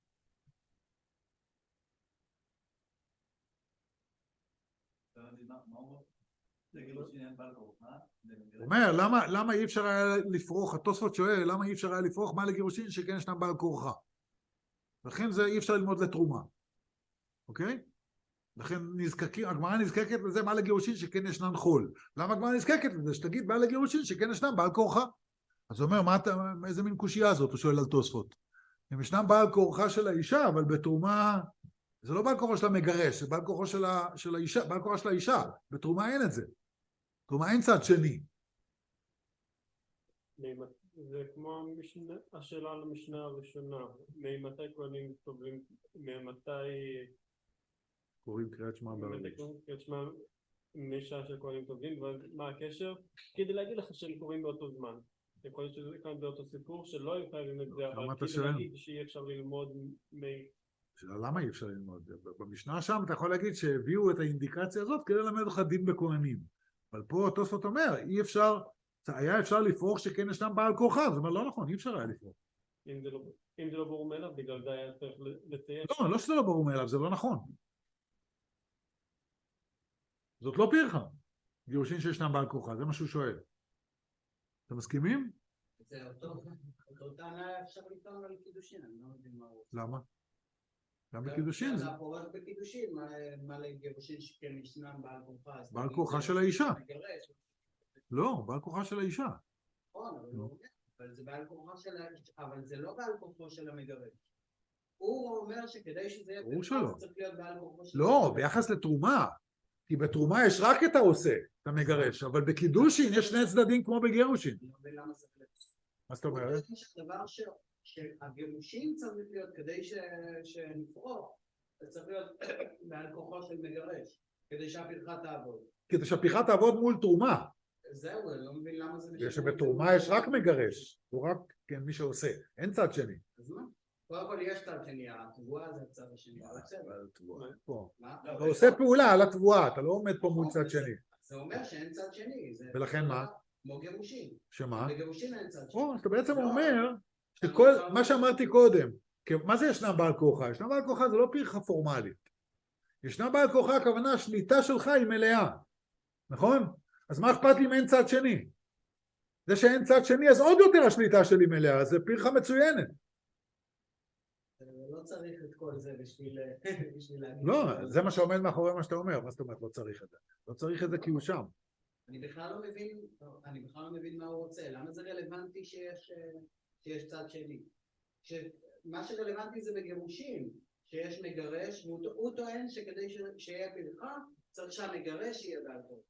הוא אומר, למה, למה אי אפשר היה לפרוח, התוספות שואל, למה אי אפשר היה לפרוח מה לגירושין שכן ישנם בעל כורחה? לכן זה אי אפשר ללמוד לתרומה. אוקיי? לכן נזקקים, הגמרא נזקקת לזה מה לגירושין שכן ישנן חול. למה הגמרא נזקקת לזה? שתגיד מה לגירושין שכן ישנם בעל כורחה. אז הוא אומר, מה אתה, איזה מין קושייה הזאת? הוא שואל על תוספות. הם ישנם בעל כורחה של האישה, אבל בתרומה, זה לא בעל כורחה של המגרש, זה בעל כורחה של, ה, של האישה, בעל כורחה של האישה. בתרומה אין את זה. בתרומה אין צד שני. זה כמו המשנה, השאלה על המשנה הראשונה, ממתי כהנים טובים, ממתי קוראים קריאת שמע בערבית. קריאת שמע משעה של כהנים טובים, ומה הקשר? כדי להגיד לך שהם קוראים באותו זמן. יכול להיות שזה כאן באותו סיפור שלא יהיו חייבים את זה, אבל כדי להגיד שאי אפשר ללמוד מ... למה אי אפשר ללמוד? במשנה שם אתה יכול להגיד שהביאו את האינדיקציה הזאת כדי ללמד לך דין בכהנים. אבל פה תוספות אומר, אי אפשר, היה אפשר לפרוח שכן ישנם בעל כורחה, זאת אומרת לא נכון, אי אפשר היה לפרוח. אם זה לא, אם זה לא ברור מאליו, בגלל זה היה צריך לציין. לא, לא שזה לא ברור מאליו, זה לא נכון. זאת לא פרחה. גירושין שישנם בעל כורחה, זה מה שהוא שואל. אתם מסכימים? זה אותו, אותו טענה אפשר לטעון על קידושין, אני לא מבין מה הוא. למה? גם בקידושין זה... אתה פורש בקידושין, מה לגירושין שכן ישנם בעל כורחה? בעל כורחה של האישה. לא, בעל כורחה של האישה. נכון, אבל זה בעל כורחה של האישה, אבל זה לא בעל כורחו של המגרש. הוא אומר שכדי שזה יהיה פרחה, צריך להיות בעל כורחו של... לא, ביחס לתרומה. כי בתרומה יש רק את העושה, את המגרש, אבל בקידושין יש שני צדדים כמו בגירושין. אני לא מבין למה זה... מה זאת אומרת? זה דבר שהגירושין צריך להיות כדי שנפרוח, זה צריך להיות בעל כורחו של מגרש, כדי שהפרחה תעבוד. כדי שהפרחה תעבוד מול תרומה. זהו, אני לא מבין למה זה... בגלל שבתרומה יש רק מגרש, הוא רק כן מי שעושה, אין צד שני. אז מה? קודם כל יש צד שני, התבואה זה הצד השני. אתה עושה פעולה על התבואה, אתה לא עומד פה מול צד שני. זה אומר שאין צד שני. ולכן מה? כמו גירושין. שמה? בגירושין אין צד שני. או, אז אתה בעצם אומר שכל מה שאמרתי קודם, מה זה ישנה בעל כורחה? ישנה בעל כורחה זה לא פרחה פורמלית. ישנה בעל כורחה, הכוונה השליטה שלך היא מלאה. נכון? אז מה אכפת לי אם אין צד שני? זה שאין צד שני אז עוד יותר השליטה שלי מלאה, זה פרחה מצוינת. לא צריך את כל זה בשביל להגיד... לא, זה מה שעומד מאחורי מה שאתה אומר. מה זאת אומרת לא צריך את זה? לא צריך את זה כי הוא שם. אני בכלל לא מבין, אני בכלל לא מבין מה הוא רוצה. למה זה רלוונטי שיש צד שני? מה שרלוונטי זה בגירושין, שיש מגרש, והוא טוען שכדי שיהיה פרחה צריך שהמגרש יהיה בעל כורחו.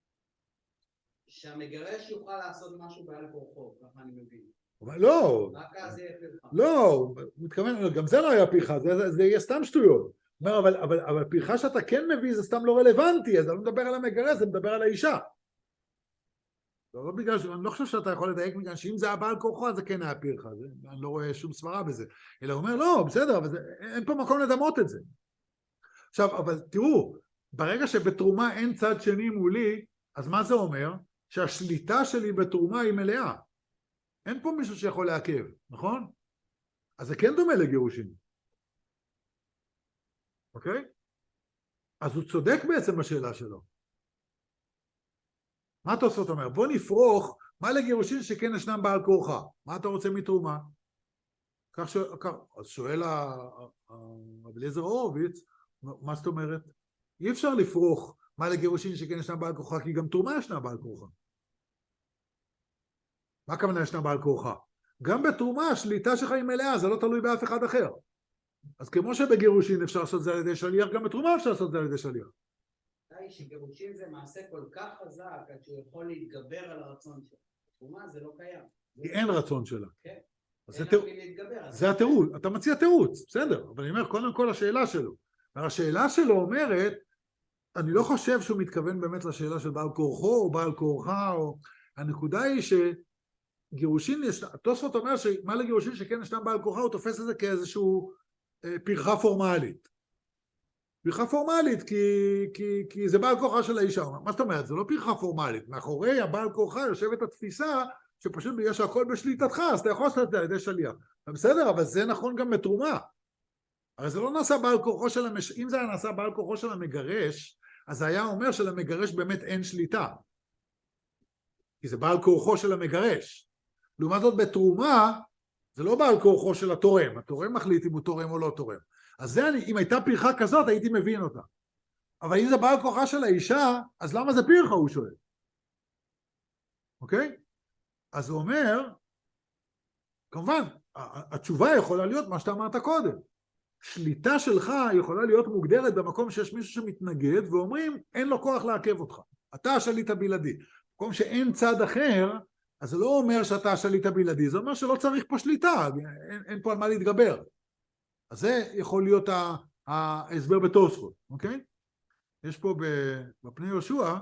שהמגרש יוכל לעשות משהו בעל כורחו, ככה אני מבין. לא, רק אז יהיה פרחה. לא, מתכוון, גם זה לא היה פרחה, זה, זה יהיה סתם שטויות. אומר, אבל, אבל, אבל פרחה שאתה כן מביא זה סתם לא רלוונטי, אז אני לא מדבר על המגרש, זה מדבר על האישה. לא, לא בגלל, אני לא חושב שאתה יכול לדייק בגלל שאם זה היה בעל כורחו, זה כן היה פרחה, זה, אני לא רואה שום סברה בזה. אלא הוא אומר, לא, בסדר, אבל זה, אין פה מקום לדמות את זה. עכשיו, אבל תראו, ברגע שבתרומה אין צד שני מולי, אז מה זה אומר? שהשליטה שלי בתרומה היא מלאה. אין פה מישהו שיכול לעכב, נכון? אז זה כן דומה לגירושין. אוקיי? אז הוא צודק בעצם בשאלה שלו. מה תוספות אומר? בוא נפרוך מה לגירושין שכן ישנם בעל כורחה? מה אתה רוצה מתרומה? כך ש... כך... אז שואל רבי אליעזר הורוביץ, מה זאת אומרת? אי אפשר לפרוך מה לגירושין שכן ישנם בעל כורחה, כי גם תרומה ישנה בעל כורחה. מה הכוונה ישנה בעל כורחה? גם בתרומה השליטה שלך היא מלאה, זה לא תלוי באף אחד אחר. אז כמו שבגירושין אפשר לעשות זה על ידי שליח, גם בתרומה אפשר לעשות זה על ידי שליח. שגירושין זה מעשה כל כך חזק, עד שהוא יכול להתגבר על הרצון שלו. תרומה זה לא קיים. כי אין רצון שלה. כן. זה, תיר... זה התירוץ, אתה מציע תירוץ, בסדר, אבל אני אומר, קודם כל השאלה שלו. השאלה שלו אומרת, אני לא חושב שהוא מתכוון באמת לשאלה של בעל כורחו או בעל כורחה, או... הנקודה היא שגירושין, יש... התוספות אומר שמה לגירושין שכן ישנם בעל כורחה, הוא תופס את זה כאיזשהו אה, פרחה פורמלית. פרחה פורמלית, כי, כי, כי זה בעל כורחה של האישה. מה זאת אומרת? זה לא פרחה פורמלית. מאחורי הבעל כורחה יושבת התפיסה שפשוט בגלל שהכל בשליטתך, אז אתה יכול לעשות את זה על ידי שליח. בסדר, אבל זה נכון גם בתרומה. הרי זה לא נעשה בעל כורחו של המש... אם זה היה נעשה בעל כורחו של המגרש, אז זה היה אומר שלמגרש באמת אין שליטה. כי זה בעל כורחו של המגרש. לעומת זאת בתרומה, זה לא בעל כורחו של התורם. התורם מחליט אם הוא תורם או לא תורם. אז זה, אני, אם הייתה פרחה כזאת, הייתי מבין אותה. אבל אם זה בעל כורחה של האישה, אז למה זה פרחה, הוא שואל. אוקיי? אז הוא אומר, כמובן, התשובה יכולה להיות מה שאתה אמרת קודם. שליטה שלך יכולה להיות מוגדרת במקום שיש מישהו שמתנגד, ואומרים, אין לו כוח לעכב אותך. אתה השליט הבלעדי. במקום שאין צד אחר, אז זה לא אומר שאתה השליט הבלעדי, זה אומר שלא צריך פה שליטה, אין, אין פה על מה להתגבר. אז זה יכול להיות ההסבר בתוספות, אוקיי? יש פה בפני יהושע,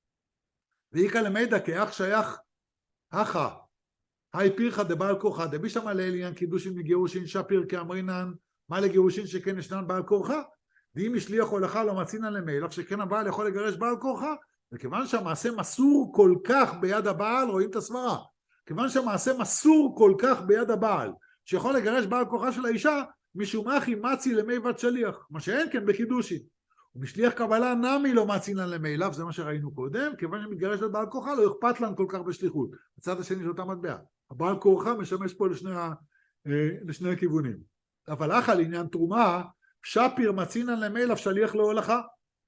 ואיקה למידע כאח שייך אחא, היי פירחה דבעל כורחה, דבישמה לעניין קידושין מגירושין שפיר כאמרינן, מה לגירושין שכן ישנן בעל כורחה? ואם השליח הולכה לא מצינן למילך, שכן הבעל יכול לגרש בעל כורחה, וכיוון שהמעשה מסור כל כך ביד הבעל, רואים את הסברה, כיוון שהמעשה מסור כל כך ביד הבעל, שיכול לגרש בעל כורחה של האישה, משום אחי מצי למי בת שליח, מה שאין כן בקידושין. ומשליח קבלה נמי לא מצינן למיליו, זה מה שראינו קודם, כיוון שמתגרש לבעל כורחה לא אכפת לנו כל כך בשליחות. הצד השני של אותה מטבע. הבעל כורחה משמש פה לשני, לשני הכיוונים. אבל אחא לעניין תרומה, שפיר מצינן למיליו שליח להולכה.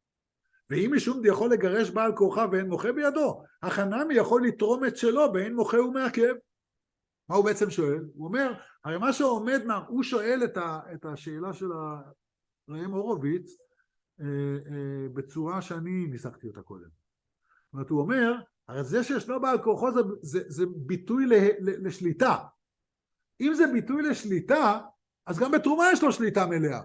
ואם משום די יכול לגרש בעל כורחה ואין מוחה בידו, החנמי יכול לתרום את שלו באין מוחה ומעכב. מה הוא בעצם שואל? הוא אומר, הרי מה שעומד, מה, הוא שואל את, ה, את השאלה של ראם הורוביץ, אה, אה, בצורה שאני ניסחתי אותה קודם. זאת אומרת, הוא אומר, הרי זה שישנו בעל כורחו זה, זה, זה ביטוי ל, ל, לשליטה. אם זה ביטוי לשליטה, אז גם בתרומה יש לו שליטה מלאה.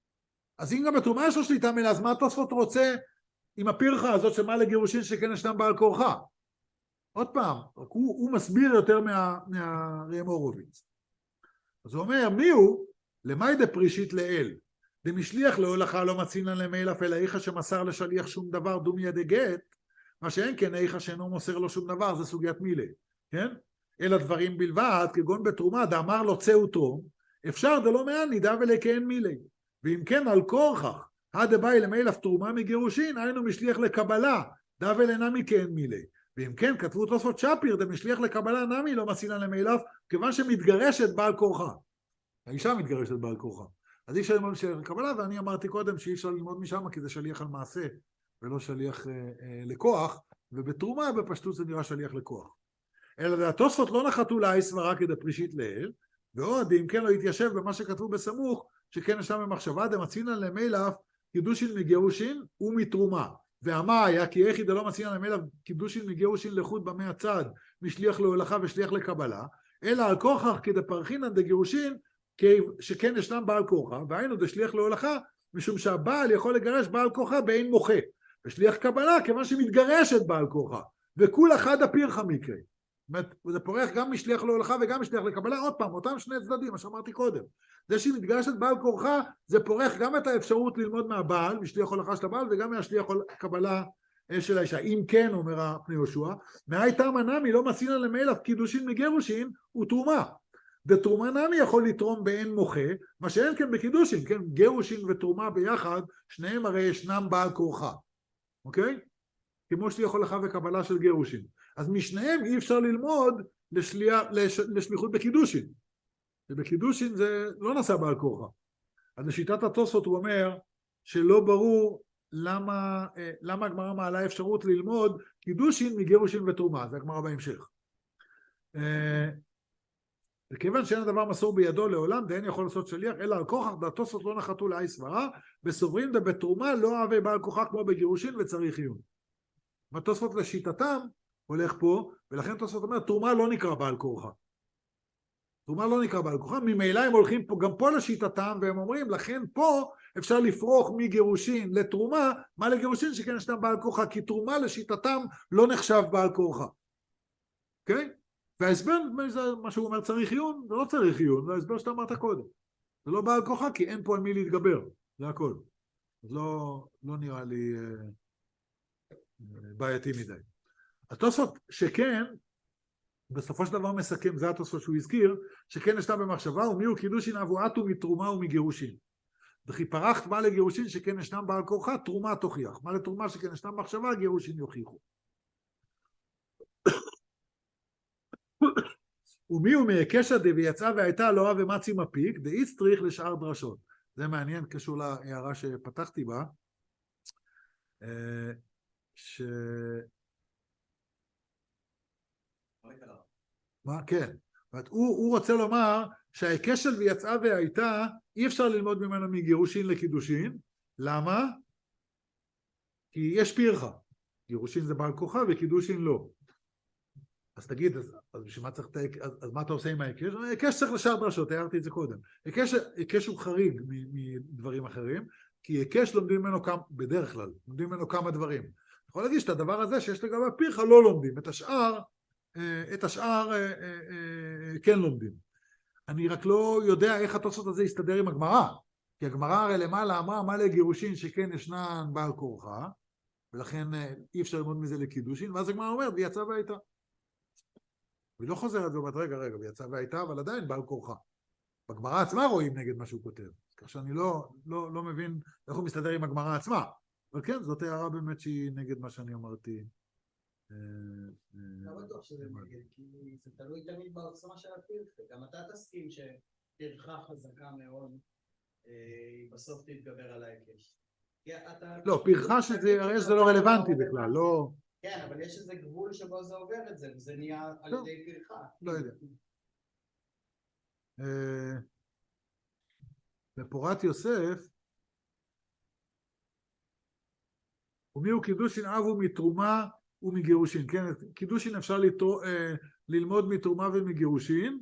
אז אם גם בתרומה יש לו שליטה מלאה, אז מה התוספות רוצה עם הפרחה הזאת שמה לגירושין שכן ישנם בעל כורחה? עוד פעם, הוא, הוא מסביר יותר מה, מהראם הורוביץ. אז הוא אומר, מי הוא? למאי דפרישית לאל. דמשליח להולכה לא מצינן למילף, אלא איכה שמסר לשליח שום דבר דומיה דגט, מה שאין כן איכה שאינו מוסר לו שום דבר, זה סוגיית מילה, כן? אלא דברים בלבד, כגון בתרומה, דאמר לו צאו תרום, אפשר דלא מען נידה ולכהן מילי. ואם כן על כורחך, הדבאי למילף תרומה מגירושין, היינו משליח לקבלה, דאבל אינה מכהן מילי. ואם כן, כתבו תוספות שפיר, דמשליח לקבלה נמי לא מצינן למילף, כיוון שמתגרשת בעל כורחה. האישה מתגרשת בעל כורחה. אז אי אפשר ללמוד משליח לקבלה, ואני אמרתי קודם שאי אפשר ללמוד משם, כי זה שליח על מעשה, ולא שליח אה, אה, לכוח, ובתרומה בפשטות זה נראה שליח לכוח. אלא התוספות לא נחתו לה סברה כדפרישית לאל, ועוד אם כן לא יתיישב במה שכתבו בסמוך, שכן ישם במחשבה דמצינן למילף, קידושין מגירושין ומתרומה. ואמה היה כי איך ידע לא מצינן למילף קידושין מגירושין לחוד במי הצד, משליח להולכה ושליח לקבלה, אלא על כורחך כדפרחינן דגירושין, שכן ישנם בעל כורחה, והיינו דשליח להולכה, משום שהבעל יכול לגרש בעל כורחה באין מוחה, ושליח קבלה כיוון שמתגרשת בעל כורחה, וכול אחד הפירחה מקרה. זאת אומרת, זה פורח גם משליח להולכה וגם משליח לקבלה, עוד פעם, אותם שני צדדים, מה שאמרתי קודם. זה שהיא מתגרשת בעל כורחה, זה פורח גם את האפשרות ללמוד מהבעל, משליח הולכה של הבעל, וגם מהשליח קבלה של האישה. אם כן, אומר הפני יהושע, מהייתה מנמי לא מצינן למילף קידושין מגירושין ותרומה. ותרומה נמי יכול לתרום באין מוחה, מה שאין כן בקידושין, כן, גירושין ותרומה ביחד, שניהם הרי ישנם בעל כורחה. אוקיי? כמו שליח הולכה וקבלה של גירושין. אז משניהם אי אפשר ללמוד לשליח, לש, לשליחות בקידושין. ובקידושין זה לא נעשה בעל כורחה. אז לשיטת התוספות הוא אומר שלא ברור למה, למה הגמרא מעלה אפשרות ללמוד קידושין מגירושין ותרומה. זה הגמרא בהמשך. וכיוון שאין הדבר מסור בידו לעולם, דיין יכול לעשות שליח, אלא על כורח, והתוספות לא נחתו לאי סברה, וסוברים בתרומה לא אוהבי בעל כורחה כמו בגירושין וצריך עיון. והתוספות לשיטתם הולך פה, ולכן תוספות אומר, תרומה לא נקרא בעל כורחה. תרומה לא נקרא בעל כורחה, ממילא הם הולכים פה, גם פה לשיטתם, והם אומרים, לכן פה אפשר לפרוח מגירושין לתרומה, מה לגירושין שכן ישנם בעל כורחה, כי תרומה לשיטתם לא נחשב בעל כורחה. אוקיי? Okay? וההסבר, מה שהוא אומר, צריך עיון, זה לא צריך עיון, זה ההסבר שאתה אמרת קודם. זה לא בעל כורחה, כי אין פה על מי להתגבר, זה הכל. אז לא, לא נראה לי אה, בעייתי מדי. התוספות שכן, בסופו של דבר מסכם, זה התוספות שהוא הזכיר, שכן ישנם במחשבה, ומי הוא קידושין אבואתו מתרומה ומגירושין. וכי פרחת מה לגירושין שכן ישנם בעל כורחה, תרומה תוכיח. מה לתרומה שכן ישנם במחשבה, גירושין יוכיחו. ומי הוא מהקשא דוויצאה והייתה לא רב ומצי מפיק, דאיץ צריך לשאר דרשות. זה מעניין, קשור להערה שפתחתי בה, ש... מה? כן. הוא, הוא רוצה לומר שההיקש של ויצאה והייתה, אי אפשר ללמוד ממנו מגירושין לקידושין. למה? כי יש פירחה. גירושין זה בעל כורחה וקידושין לא. אז תגיד, אז, אז בשביל מה צריך את ההיקש? אז, אז מה אתה עושה עם ההיקש? ההיקש צריך לשאר דרשות, הערתי את זה קודם. ההיקש, ההיקש הוא חריג מדברים אחרים, כי ההיקש לומדים ממנו כמה, בדרך כלל, לומדים ממנו כמה דברים. אתה יכול להגיד שאת הדבר הזה שיש לגבי הפירחה לא לומדים, את השאר, את השאר כן לומדים. אני רק לא יודע איך התוספות הזה יסתדר עם הגמרא, כי הגמרא הרי למעלה אמרה מה לגירושין שכן ישנן בעל כורחה, ולכן אי אפשר ללמוד מזה לקידושין, ואז הגמרא אומרת ויצאה והייתה. והיא לא חוזרת ואומרת רגע רגע ויצאה והייתה, אבל עדיין בעל כורחה. בגמרא עצמה רואים נגד מה שהוא כותב, כך שאני לא, לא, לא מבין איך הוא מסתדר עם הגמרא עצמה, אבל כן, זאת הערה באמת שהיא נגד מה שאני אמרתי. לא בטוח שזה נגד, כי זה תלוי תמיד בעוצמה של הפרחה. גם אתה תסכים שפרחה חזקה מאוד בסוף תתגבר על ההיקש. לא, פרחה שזה הרי זה לא רלוונטי בכלל, לא... כן, אבל יש איזה גבול שבו זה עובר את זה, וזה נהיה על ידי פרחה. לא יודע. בפורת יוסף, ומי הוא קידושין אבו מתרומה ומגירושין, כן, קידושין אפשר לתרו, אה, ללמוד מתרומה ומגירושין.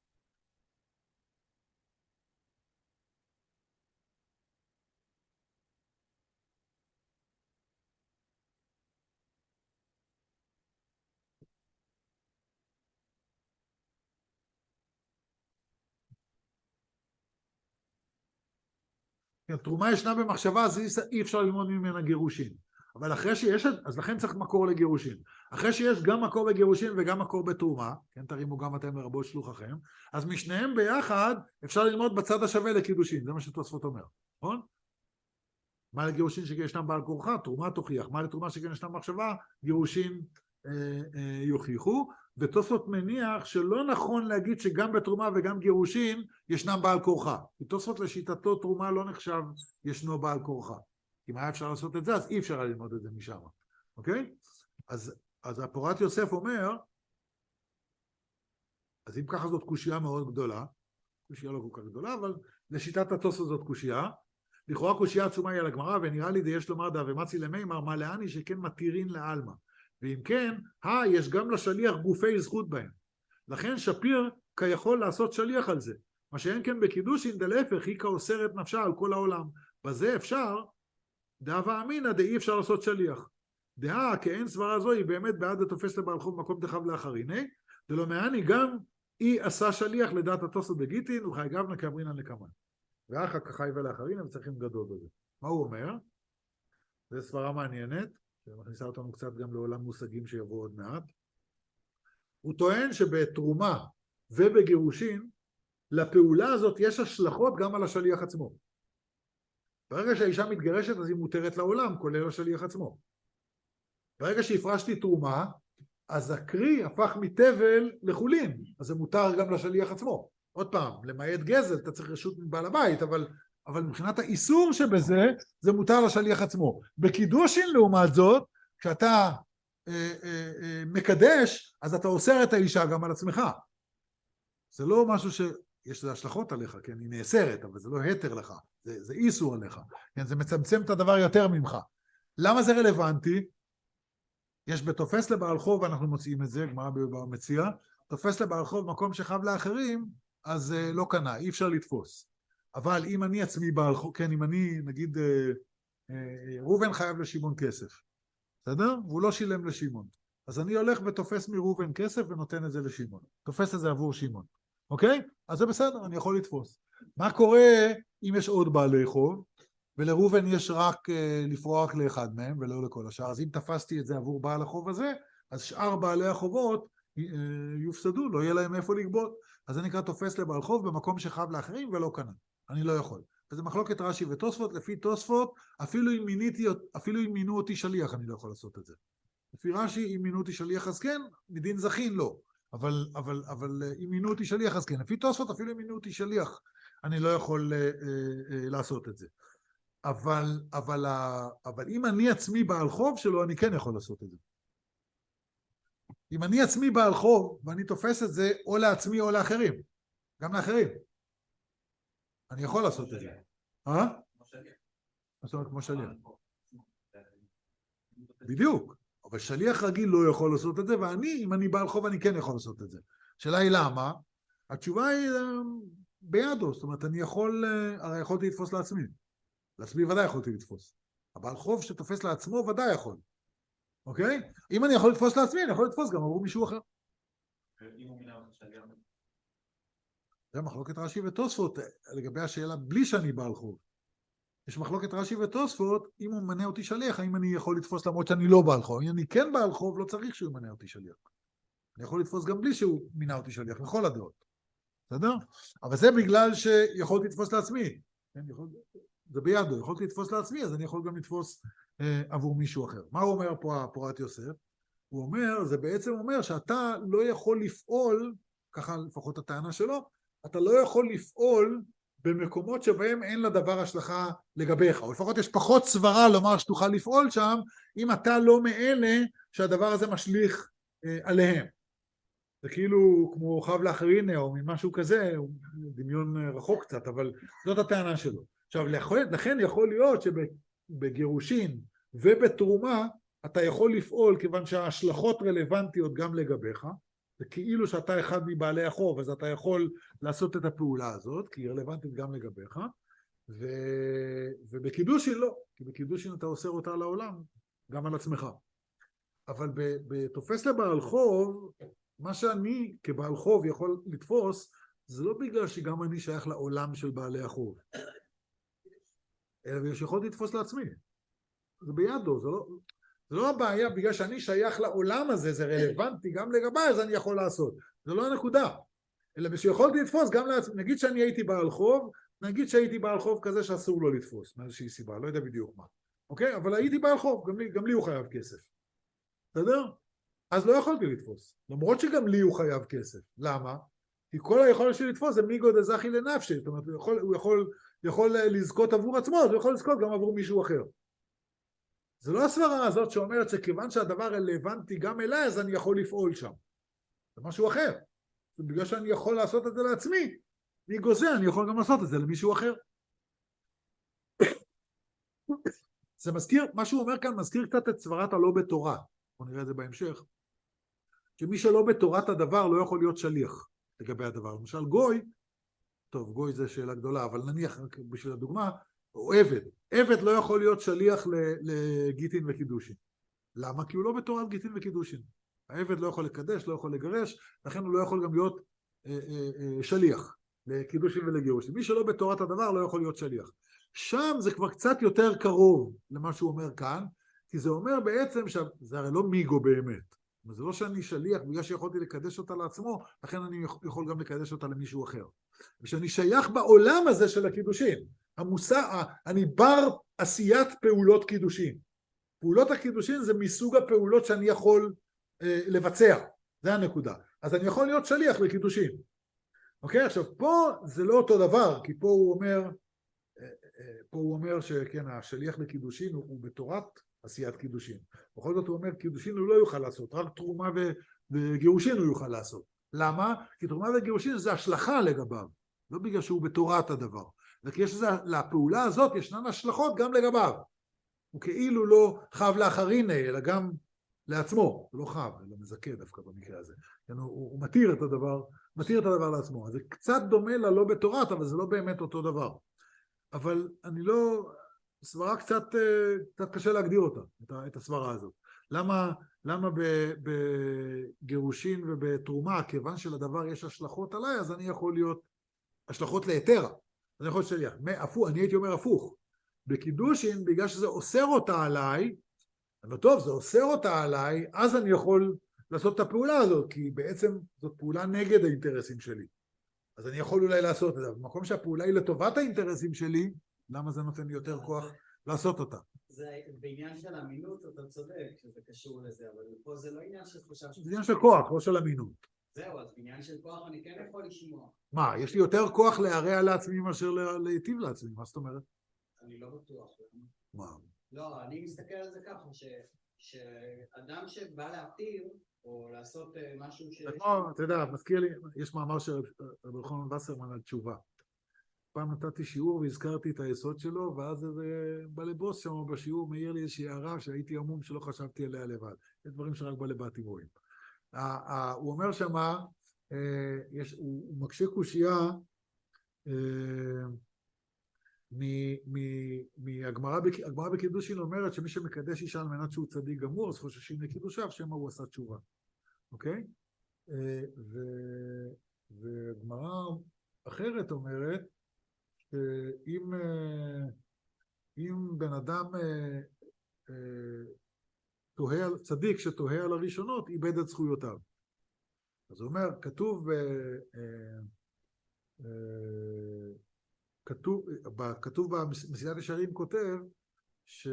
כן, תרומה ישנה במחשבה, אז אי אפשר ללמוד ממנה גירושין. אבל אחרי שיש, אז לכן צריך מקור לגירושין. אחרי שיש גם מקור בגירושין וגם מקור בתרומה, כן, תרימו גם אתם לרבות שלוחכם, אז משניהם ביחד אפשר ללמוד בצד השווה לקידושין, זה מה שתוספות אומר, נכון? מה לגירושין שכן ישנם בעל כורחה? תרומה תוכיח. מה לתרומה שכן ישנם מחשבה? גירושין אה, אה, יוכיחו. ותוספות מניח שלא נכון להגיד שגם בתרומה וגם גירושין ישנם בעל כורחה. כי תוספות לשיטתו תרומה לא נחשב ישנו בעל כורחה. אם היה אפשר לעשות את זה, אז אי אפשר ללמוד את זה משם. אוקיי? אז, אז הפורת יוסף אומר, אז אם ככה זאת קושייה מאוד גדולה, קושייה לא כל כך גדולה, אבל לשיטת התוספות זאת קושייה, לכאורה קושייה עצומה היא על הגמרא, ונראה לי דיש לומר דה ומצי למימר, מה לעני שכן מתירין לעלמא. ואם כן, אה, יש גם לשליח גופי זכות בהם. לכן שפיר כיכול לעשות שליח על זה. מה שאין כן בקידושין, דלהפך, היא כאוסרת נפשה על כל העולם. בזה אפשר, דאבה אמינא דאי אפשר לעשות שליח. דעה, כאין סברה זו, היא באמת בעד התופס לבעל חוב מקום דחב לאחריני, דלא מעני גם היא עשה שליח לדעת התוספות בגיטין, וחייגבנה כאמרינן לקמן. ואחר כך חייבה לאחריני, וצריכים גדול בזה. מה הוא אומר? זו סברה מעניינת, שמכניסה אותנו קצת גם לעולם מושגים שיבואו עוד מעט. הוא טוען שבתרומה ובגירושין, לפעולה הזאת יש השלכות גם על השליח עצמו. ברגע שהאישה מתגרשת, אז היא מותרת לעולם, כולל השליח עצמו. ברגע שהפרשתי תרומה, אז הקרי הפך מתבל לחולין, אז זה מותר גם לשליח עצמו. עוד פעם, למעט גזל, אתה צריך רשות מבעל הבית, אבל, אבל מבחינת האיסור שבזה, זה מותר לשליח עצמו. בקידושין לעומת זאת, כשאתה אה, אה, אה, מקדש, אז אתה אוסר את האישה גם על עצמך. זה לא משהו ש... יש לזה השלכות עליך, כן? היא נאסרת, אבל זה לא היתר לך, זה, זה איסור עליך. כן? זה מצמצם את הדבר יותר ממך. למה זה רלוונטי? יש בתופס לבעל חוב, אנחנו מוצאים את זה, גמרא במציע, תופס לבעל חוב מקום שחב לאחרים, אז uh, לא קנה, אי אפשר לתפוס. אבל אם אני עצמי בעל חוב, כן, אם אני, נגיד, uh, uh, רובן חייב לשמעון כסף, בסדר? והוא לא שילם לשמעון. אז אני הולך ותופס מרובן כסף ונותן את זה לשמעון. תופס את זה עבור שמעון. אוקיי? אז זה בסדר, אני יכול לתפוס. מה קורה אם יש עוד בעלי חוב, ולרובן יש רק uh, לפרוח לאחד מהם ולא לכל השאר? אז אם תפסתי את זה עבור בעל החוב הזה, אז שאר בעלי החובות uh, יופסדו, לא יהיה להם איפה לגבות. אז זה נקרא תופס לבעל חוב במקום שחב לאחרים ולא קנה. אני לא יכול. וזה מחלוקת רש"י ותוספות. לפי תוספות, אפילו אם, מיניתי, אפילו אם מינו אותי שליח, אני לא יכול לעשות את זה. לפי רש"י, אם מינו אותי שליח אז כן, מדין זכין לא. אבל, אבל, אבל אם מינו אותי שליח אז כן. לפי תוספות, אפילו אם מינו אותי שליח, אני לא יכול uh, uh, uh, לעשות את זה. אבל, אבל, אבל אם אני עצמי בעל חוב שלו, אני כן יכול לעשות את זה. אם אני עצמי בעל חוב, ואני תופס את זה או לעצמי או לאחרים, גם לאחרים, אני יכול לעשות את זה. אה? זאת אומרת, כמו שליח. בדיוק. אבל שליח רגיל לא יכול לעשות את זה, ואני, אם אני בעל חוב, אני כן יכול לעשות את זה. השאלה היא למה? התשובה היא בידו, זאת אומרת, אני יכול, הרי יכולתי לתפוס לעצמי. לעצמי ודאי יכולתי לתפוס. הבעל חוב שתופס לעצמו ודאי יכול. אוקיי? אם אני יכול לתפוס לעצמי, אני יכול לתפוס גם עבור מישהו אחר. אם הוא מינה אותך שליח. זה מחלוקת רש"י ותוספות לגבי השאלה בלי שאני בעל חוב. יש מחלוקת רש"י ותוספות, אם הוא מנה אותי שליח, האם אני יכול לתפוס למרות שאני לא בעל חוב. אם אני כן בעל חוב, לא צריך שהוא מנה אותי שליח. אני יכול לתפוס גם בלי שהוא מינה אותי שליח, לכל הדעות. בסדר? אבל זה בגלל שיכולתי לתפוס לעצמי. כן, יכול... זה בידו, יכולתי לתפוס לעצמי, אז אני יכול גם לתפוס אה, עבור מישהו אחר. מה הוא אומר פה פורת יוסף? הוא אומר, זה בעצם אומר שאתה לא יכול לפעול, ככה לפחות הטענה שלו, אתה לא יכול לפעול במקומות שבהם אין לדבר השלכה לגביך, או לפחות יש פחות סברה לומר שתוכל לפעול שם, אם אתה לא מאלה שהדבר הזה משליך אה, עליהם. זה כאילו כמו חב לאחרין או משהו כזה, דמיון רחוק קצת, אבל זאת הטענה שלו. עכשיו, לכן יכול להיות שבגירושין ובתרומה אתה יכול לפעול כיוון שההשלכות רלוונטיות גם לגביך, זה כאילו שאתה אחד מבעלי החוב, אז אתה יכול לעשות את הפעולה הזאת, כי היא רלוונטית גם לגביך, ו... ובקידושין לא, כי בקידושין אתה אוסר אותה לעולם, גם על עצמך. אבל בתופס לבעל חוב, מה שאני כבעל חוב יכול לתפוס, זה לא בגלל שגם אני שייך לעולם של בעלי החוב, אלא שיכולתי לתפוס לעצמי. זה בידו, זה לא, זה לא הבעיה, בגלל שאני שייך לעולם הזה, זה רלוונטי גם לגבי, אז אני יכול לעשות. זה לא הנקודה. אלא שיכולתי לתפוס גם לעצמי. נגיד שאני הייתי בעל חוב, נגיד שהייתי בעל חוב כזה שאסור לו לתפוס, מאיזושהי סיבה, לא יודע בדיוק מה. אוקיי? אבל הייתי בעל חוב, גם לי, גם לי הוא חייב כסף. בסדר? אז לא יכולתי לתפוס. למרות שגם לי הוא חייב כסף. למה? כי כל היכולת שלי לתפוס זה מיגו דזכי לנפשי. זאת אומרת, הוא יכול, הוא יכול, יכול לזכות עבור עצמו, אז הוא יכול לזכות גם עבור מישהו אחר. זה לא הסברה הזאת שאומרת שכיוון שהדבר רלוונטי גם אליי, אז אני יכול לפעול שם. זה משהו אחר. זה בגלל שאני יכול לעשות את זה לעצמי. מיגו זה, אני יכול גם לעשות את זה למישהו אחר. זה מזכיר, מה שהוא אומר כאן מזכיר קצת את סברת הלא בתורה. בוא נראה את זה בהמשך. שמי שלא בתורת הדבר לא יכול להיות שליח לגבי הדבר. למשל גוי, טוב גוי זה שאלה גדולה, אבל נניח בשביל הדוגמה, הוא עבד. עבד לא יכול להיות שליח לגיטין וקידושין. למה? כי הוא לא בתורת גיטין וקידושין. העבד לא יכול לקדש, לא יכול לגרש, לכן הוא לא יכול גם להיות אה, אה, אה, שליח לקידושין ולגירושין. מי שלא בתורת הדבר לא יכול להיות שליח. שם זה כבר קצת יותר קרוב למה שהוא אומר כאן, כי זה אומר בעצם שזה הרי לא מיגו באמת. זה לא שאני שליח בגלל שיכולתי לקדש אותה לעצמו, לכן אני יכול גם לקדש אותה למישהו אחר. ושאני שייך בעולם הזה של הקידושין, המושא, אני בר עשיית פעולות קידושין. פעולות הקידושין זה מסוג הפעולות שאני יכול אה, לבצע, זה הנקודה. אז אני יכול להיות שליח לקידושין. אוקיי? עכשיו פה זה לא אותו דבר, כי פה הוא אומר, אה, אה, פה הוא אומר שכן, השליח לקידושין הוא, הוא בתורת עשיית קידושין. בכל זאת הוא אומר, קידושין הוא לא יוכל לעשות, רק תרומה ו, וגירושין הוא יוכל לעשות. למה? כי תרומה וגירושין זה השלכה לגביו, לא בגלל שהוא בתורת הדבר. וכי יש לזה, לפעולה הזאת ישנן השלכות גם לגביו. הוא כאילו לא חב לאחריני, אלא גם לעצמו. הוא לא חב, אלא מזכה דווקא במקרה הזה. הוא, הוא מתיר את הדבר, מתיר את הדבר לעצמו. אז זה קצת דומה ללא בתורת, אבל זה לא באמת אותו דבר. אבל אני לא, סברה קצת, קצת קשה להגדיר אותה, את הסברה הזאת. למה, למה בגירושין ובתרומה, כיוון שלדבר יש השלכות עליי, אז אני יכול להיות השלכות ליתרה. אני יכול שליח. אני הייתי אומר הפוך. בקידושין, בגלל שזה אוסר אותה עליי, אבל טוב, זה אוסר אותה עליי, אז אני יכול לעשות את הפעולה הזאת, כי בעצם זאת פעולה נגד האינטרסים שלי. אז אני יכול אולי לעשות את זה. במקום שהפעולה היא לטובת האינטרסים שלי, למה זה נותן לי יותר כוח לעשות אותה? זה בעניין של אמינות, אתה צודק, שזה קשור לזה, אבל פה זה לא עניין של חושב... זה עניין של כוח, לא של אמינות. זהו, אז בעניין של כוח אני כן יכול לשמוע. מה, יש לי יותר כוח להרע לעצמי מאשר להיטיב לעצמי, מה זאת אומרת? אני לא בטוח. מה? לא, אני מסתכל על זה ככה, שאדם שבא להתיר, או לעשות משהו ש... לא, אתה יודע, מזכיר לי, יש מאמר של רבי יוחנן וסרמן על תשובה. פעם נתתי שיעור והזכרתי את היסוד שלו, ואז איזה בעלי בוס שם בשיעור מעיר לי איזושהי הערה שהייתי עמום שלא חשבתי עליה לבד. יש דברים שרק בעלי בתים רואים. הוא אומר שמה, הוא מקשה קושייה מהגמרא בקידושין אומרת שמי שמקדש אישה על מנת שהוא צדיק גמור, אז חוששים לקידושיו, שמה הוא עשה תשובה. אוקיי? והגמרא אחרת אומרת, שאם אם בן אדם תוהה, צדיק שתוהה על הראשונות, איבד את זכויותיו. אז הוא אומר, כתוב, כתוב, כתוב במסילת ישרים כותב, ש,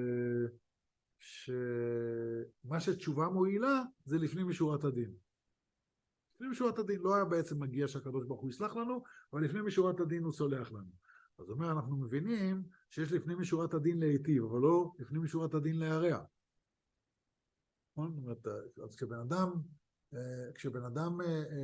שמה שתשובה מועילה זה לפנים משורת הדין. לפנים משורת הדין לא היה בעצם מגיע שהקדוש ברוך הוא יסלח לנו, אבל לפנים משורת הדין הוא סולח לנו. אז אומר, אנחנו מבינים שיש לפנים משורת הדין להיטיב, אבל לא לפנים משורת הדין להרע. אז כשבן אדם, כשבן אדם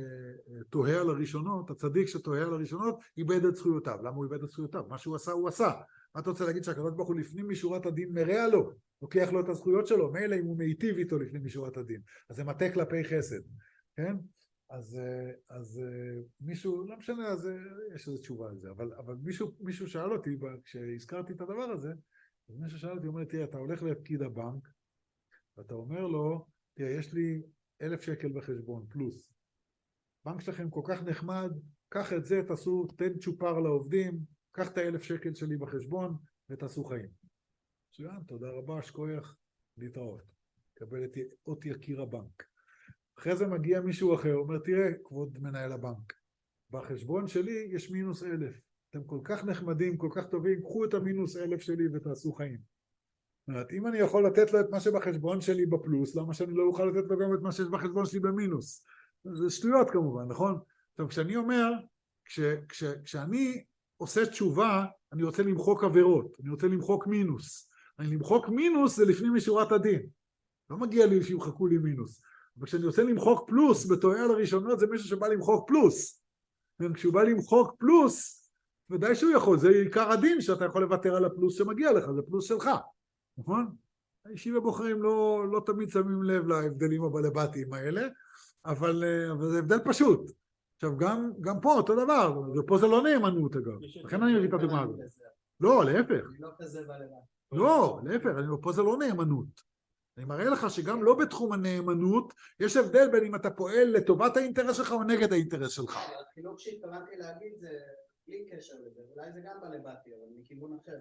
תוהה על הראשונות, הצדיק שתוהה על הראשונות, איבד את זכויותיו. למה הוא איבד את זכויותיו? מה שהוא עשה, הוא עשה. מה אתה רוצה להגיד שהקדוש ברוך הוא לפנים משורת הדין מרע לו? לוקח לו את הזכויות שלו, מילא אם הוא מיטיב איתו לפנים משורת הדין. אז זה מטה כלפי חסד. כן? אז, אז מישהו, לא משנה, אז יש איזו תשובה על זה, אבל, אבל מישהו, מישהו שאל אותי, כשהזכרתי את הדבר הזה, אז מישהו שאל אותי, הוא אומר, תראה, אתה הולך לפקיד הבנק, ואתה אומר לו, תראה, יש לי אלף שקל בחשבון, פלוס. בנק שלכם כל כך נחמד, קח את זה, תעשו, תן צ'ופר לעובדים, קח את האלף שקל שלי בחשבון, ותעשו חיים. מצוין, תודה רבה, שכוייך, להתראות. קבל את אות יקיר הבנק. אחרי זה מגיע מישהו אחר, אומר, תראה, כבוד מנהל הבנק, בחשבון שלי יש מינוס אלף. אתם כל כך נחמדים, כל כך טובים, קחו את המינוס אלף שלי ותעשו חיים. זאת אומרת, אם אני יכול לתת לו את מה שבחשבון שלי בפלוס, למה שאני לא אוכל לתת לו גם את מה שיש בחשבון שלי במינוס? זה שטויות כמובן, נכון? עכשיו, כשאני אומר, כש, כש, כשאני עושה תשובה, אני רוצה למחוק עבירות, אני רוצה למחוק מינוס. אני למחוק מינוס זה לפנים משורת הדין. לא מגיע לי שימחקו לי מינוס. אבל כשאני רוצה למחוק פלוס, בתואר לראשונות זה מישהו שבא למחוק פלוס. וכשהוא בא למחוק פלוס, ודאי שהוא יכול, זה עיקר הדין שאתה יכול לוותר על הפלוס שמגיע לך, זה פלוס שלך. נכון? האישים הבוחרים לא, לא תמיד שמים לב להבדלים הבלבטיים האלה, אבל, אבל זה הבדל פשוט. עכשיו, גם, גם פה אותו דבר, ופה זה לא נאמנות אגב. לכן אני מביא את הדוגמה הזאת. לא, להפך. לא כזה בלבט. לא, להפך, פה זה לא נאמנות. אני מראה לך שגם לא בתחום הנאמנות, יש הבדל בין אם אתה פועל לטובת האינטרס שלך או נגד האינטרס שלך. החילוק שהתכוונתי להגיד זה בלי קשר לזה, אולי זה גם בלבטי, אבל מכיוון אחר.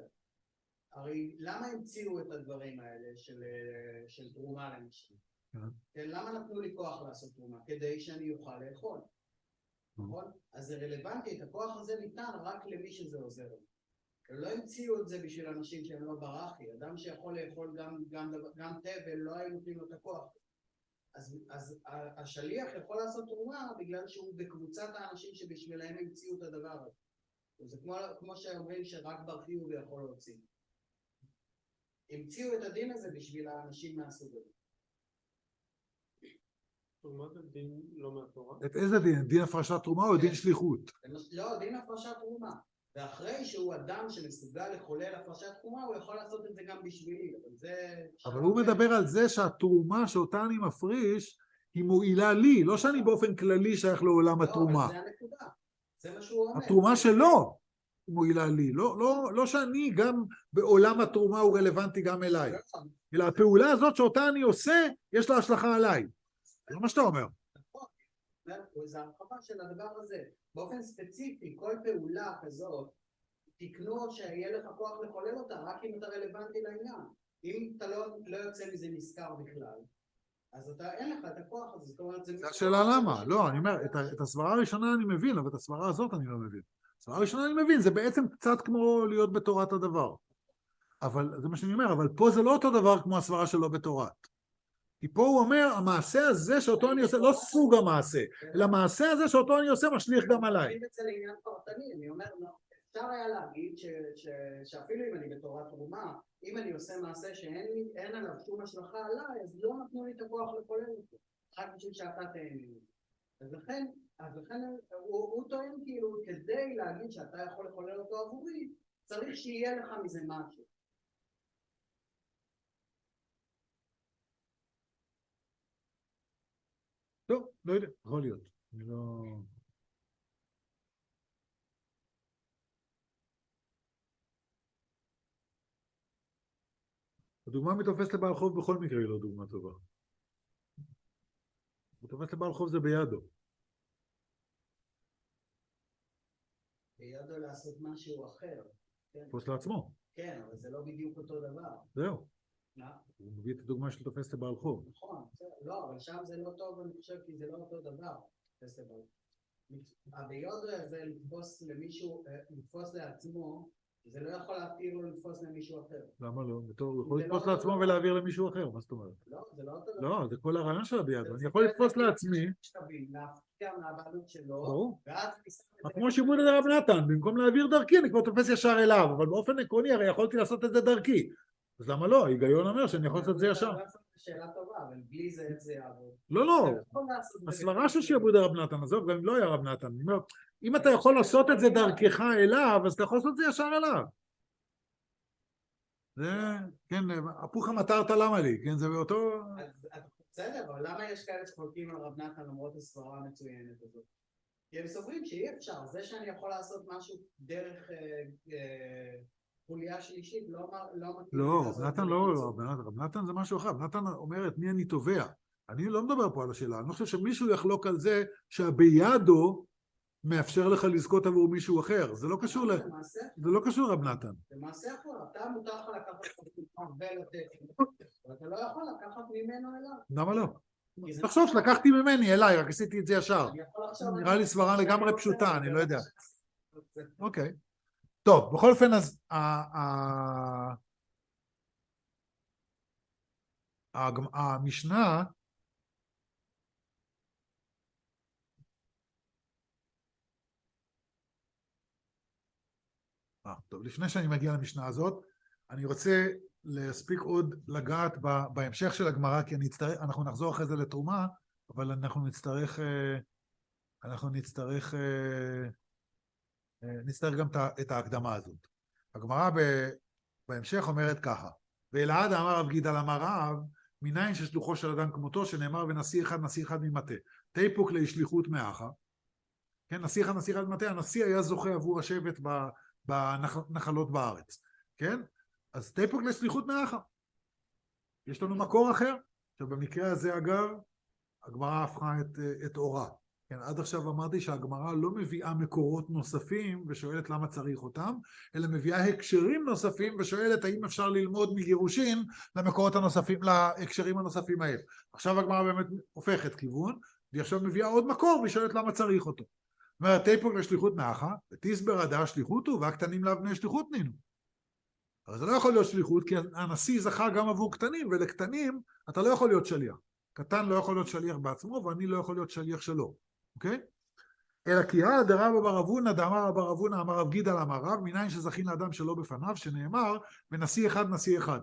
הרי למה המציאו את הדברים האלה של, של תרומה למשל? כן, למה נתנו לי כוח לעשות תרומה? כדי שאני אוכל לאכול. נכון? אז זה רלוונטי, את הכוח הזה ניתן רק למי שזה עוזר לו. לא המציאו את זה בשביל אנשים שהם לא ברחי, אדם שיכול לאכול גם, גם, גם תבל, לא היו נותנים לו את הכוח. אז, אז השליח יכול לעשות תרומה בגלל שהוא בקבוצת האנשים שבשבילהם המציאו את הדבר הזה. זה כמו, כמו שאומרים שרק בר חיוב יכול להוציא. המציאו את הדין הזה בשביל האנשים מהסוג הזה. תרומת הדין לא מהתורה? את איזה דין? דין הפרשת תרומה או דין שליחות? לא, דין הפרשת תרומה. ואחרי שהוא אדם שמסוגל לחולל הפרשת תרומה, הוא יכול לעשות את זה גם בשבילי. אבל, זה אבל הוא מדבר על זה שהתרומה שאותה אני מפריש היא מועילה לי, לא שאני באופן כללי שייך לעולם התרומה. לא, אבל זה הנקודה. זה מה שהוא אומר. התרומה שלו מועילה לי, לא, לא, לא שאני גם בעולם התרומה הוא רלוונטי גם אליי. אלא הפעולה הזאת שאותה אני עושה, יש לה השלכה עליי. זה מה שאתה אומר. זה הרחבה של הדבר הזה. באופן ספציפי, כל פעולה כזאת, תקנו שיהיה לך כוח לחולל אותה, רק אם אתה רלוונטי לעניין. אם אתה לא, לא יוצא מזה נזכר בכלל, אז אתה, אין לך את הכוח הזה. זאת אומרת, זה... זה השאלה למה. לא, אני אומר, את, את הסברה הראשונה אני מבין, אבל את הסברה הזאת אני לא מבין. הסברה הראשונה אני מבין, זה בעצם קצת כמו להיות בתורת הדבר. אבל, זה מה שאני אומר, אבל פה זה לא אותו דבר כמו הסברה שלו בתורת. כי פה הוא אומר, המעשה הזה שאותו אני עושה, לא סוג המעשה, אלא המעשה הזה שאותו אני עושה משליך גם עליי. אני רוצה לעניין פרטני, אני אומר, אפשר היה להגיד שאפילו אם אני בתורת תרומה, אם אני עושה מעשה שאין עליו שום השלכה עליי, אז לא נתנו לי את הכוח לחולל אותו, רק בשביל שאתה תהנה לי. אז לכן, אז לכן הוא טוען כאילו, כדי להגיד שאתה יכול לחולל אותו עבורי, צריך שיהיה לך מזה משהו. טוב, לא יודע, יכול להיות. אני לא... הדוגמה מתופסת לבעל חוב בכל מקרה היא לא דוגמה טובה. מתופסת לבעל חוב זה בידו. בידו לעשות משהו אחר. תופס לעצמו. כן, אבל זה לא בדיוק אותו דבר. זהו. לא? הוא מביא את הדוגמה של תופסת לבעל חוב. נכון, לא, אבל שם זה לא טוב, אני חושב כי זה לא אותו דבר. הביודו הזה לתפוס למישהו, לתפוס לעצמו, זה לא יכול להתיר לו לתפוס למישהו אחר. למה לא? הוא יכול לתפוס לעצמו ולהעביר למישהו אחר, מה זאת אומרת? לא, זה לא אותו דבר. לא, זה כל הרעיון של הבידו. אני יכול לתפוס לעצמי. להפקיע מהבעלות שלו, ואז... כמו שיבוד את הרב נתן, במקום להעביר דרכי, אני כבר תופס ישר אליו, אבל באופן עקרוני הרי יכולתי לעשות את זה דרכי. אז למה לא? ההיגיון אומר שאני יכול לעשות את זה ישר. שאלה טובה, אבל בלי זה איך זה יעבוד. לא, לא. הסברה של שיבוד הרב נתן, עזוב, גם אם לא היה רב נתן. אם אתה יכול לעשות את זה דרכך אליו, אז אתה יכול לעשות את זה ישר אליו. זה, כן, הפוך המטרת למה לי, כן, זה באותו... בסדר, אבל למה יש כאלה שחולקים על רב נתן למרות הסברה המצוינת הזאת? כי הם סוברים שאי אפשר, זה שאני יכול לעשות משהו דרך חוליה שלישית, לא... לא, רב נתן לא, רב נתן זה משהו אחר, רב נתן אומרת מי אני תובע. אני לא מדבר פה על השאלה, אני לא חושב שמישהו יחלוק על זה שהבידו מאפשר לך לזכות עבור מישהו אחר, זה לא קשור ל... זה לא קשור רב נתן. זה מעשה יכול, אתה מותר לך לקחת הרבה לתת, ואתה לא יכול לקחת ממנו אליו. למה לא? תחשוב שלקחתי ממני אליי, רק עשיתי את זה ישר. נראה לי סברה לגמרי פשוטה, אני לא יודע. אוקיי. טוב, בכל אופן אז המשנה אה, טוב, לפני שאני מגיע למשנה הזאת, אני רוצה להספיק עוד לגעת בהמשך של הגמרא, כי אני אצטרך, אנחנו נחזור אחרי זה לתרומה, אבל אנחנו נצטרך, אנחנו נצטרך, נצטרך גם את ההקדמה הזאת. הגמרא בהמשך אומרת ככה, ואלעד אמר רב גידל אמר רב, מניין ששלוחו של אדם כמותו, שנאמר ונשיא אחד נשיא אחד ממטה, תיפוק להשליחות מאחה, כן, נשיא אחד נשיא אחד ממטה, הנשיא היה זוכה עבור השבט ב... בנחלות בארץ, כן? אז תיפוק לשליחות מאחה. יש לנו מקור אחר, שבמקרה הזה אגב, הגמרא הפכה את, את אורה. כן, עד עכשיו אמרתי שהגמרא לא מביאה מקורות נוספים ושואלת למה צריך אותם, אלא מביאה הקשרים נוספים ושואלת האם אפשר ללמוד מגירושין למקורות הנוספים, להקשרים הנוספים האלה. עכשיו הגמרא באמת הופכת כיוון, והיא עכשיו מביאה עוד מקור ושואלת למה צריך אותו. זאת אומרת, תיפוק לשליחות נחה, ותסבר עדה שליחות הוא, והקטנים לאבני שליחות נינו. אבל זה לא יכול להיות שליחות, כי הנשיא זכה גם עבור קטנים, ולקטנים אתה לא יכול להיות שליח. קטן לא יכול להיות שליח בעצמו, ואני לא יכול להיות שליח שלו. אוקיי? אלא כי הא דרבא בר אבונא דאמר רבא אבונא אמר רב גידל אמר רב, מניין שזכין לאדם שלא בפניו, שנאמר, ונשיא אחד נשיא אחד.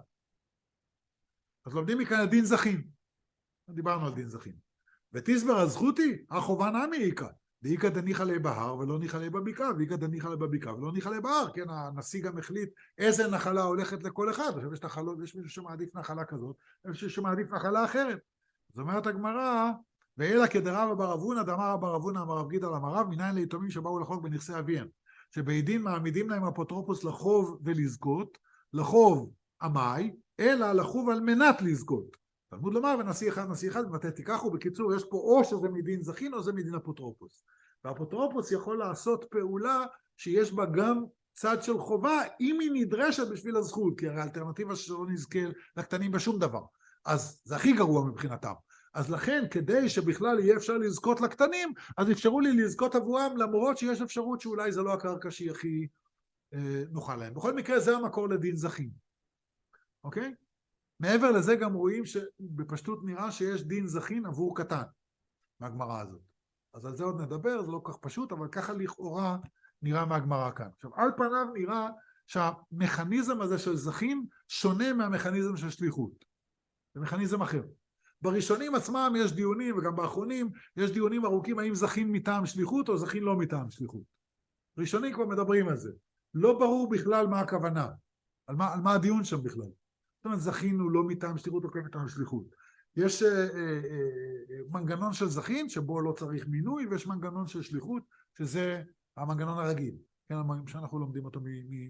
אז לומדים מכאן הדין זכין. דיברנו על דין זכין. ותסבר הזכותי, החובה נמי איכא. דאיכא דניחא ליה בהר ולא ניחא ליה בבקעה, ואיכא דניחא ליה בבקעה ולא ניחא ליה בהר. כן, הנשיא גם החליט איזה נחלה הולכת לכל אחד. עכשיו יש נחלות, יש מישהו שמעדיף נחלה כזאת, יש מישהו שמעדיף נחלה אחרת. זאת אומרת הגמרא, ואלא כדרבא בר אבונא דאמר רבא אבונא אמר רב גידל אמר רב, מניין ליתומים שבאו לחוק בנכסי אביהם, שבית דין מעמידים להם אפוטרופוס לחוב ולזכות, לחוב עמי, אלא לחוב על מנת לזכות. תלמוד לומר ונשיא אחד נשיא אחד, ומתי תיקחו. בקיצור, יש פה או שזה מדין זכין או זה מדין אפוטרופוס. והאפוטרופוס יכול לעשות פעולה שיש בה גם צד של חובה, אם היא נדרשת בשביל הזכות, כי הרי האלטרנטיבה שלא נזכה לקטנים בשום דבר. אז זה הכי גרוע מבחינתם. אז לכן, כדי שבכלל יהיה אפשר לזכות לקטנים, אז אפשרו לי לזכות עבורם, למרות שיש אפשרות שאולי זה לא הקרקע שהיא הכי אה, נוחה להם. בכל מקרה, זה המקור לדין זכין. אוקיי? מעבר לזה גם רואים שבפשטות נראה שיש דין זכין עבור קטן, מהגמרא הזאת. אז על זה עוד נדבר, זה לא כל כך פשוט, אבל ככה לכאורה נראה מהגמרא כאן. עכשיו, על פניו נראה שהמכניזם הזה של זכין שונה מהמכניזם של שליחות. זה מכניזם אחר. בראשונים עצמם יש דיונים, וגם באחרונים יש דיונים ארוכים, האם זכין מטעם שליחות או זכין לא מטעם שליחות. ראשונים כבר מדברים על זה. לא ברור בכלל מה הכוונה, על מה, על מה הדיון שם בכלל. זאת אומרת, זכין הוא לא מטעם שליחות או כן מטעם שליחות. יש אה, אה, אה, מנגנון של זכין, שבו לא צריך מינוי, ויש מנגנון של שליחות, שזה המנגנון הרגיל. כן, שאנחנו לומדים אותו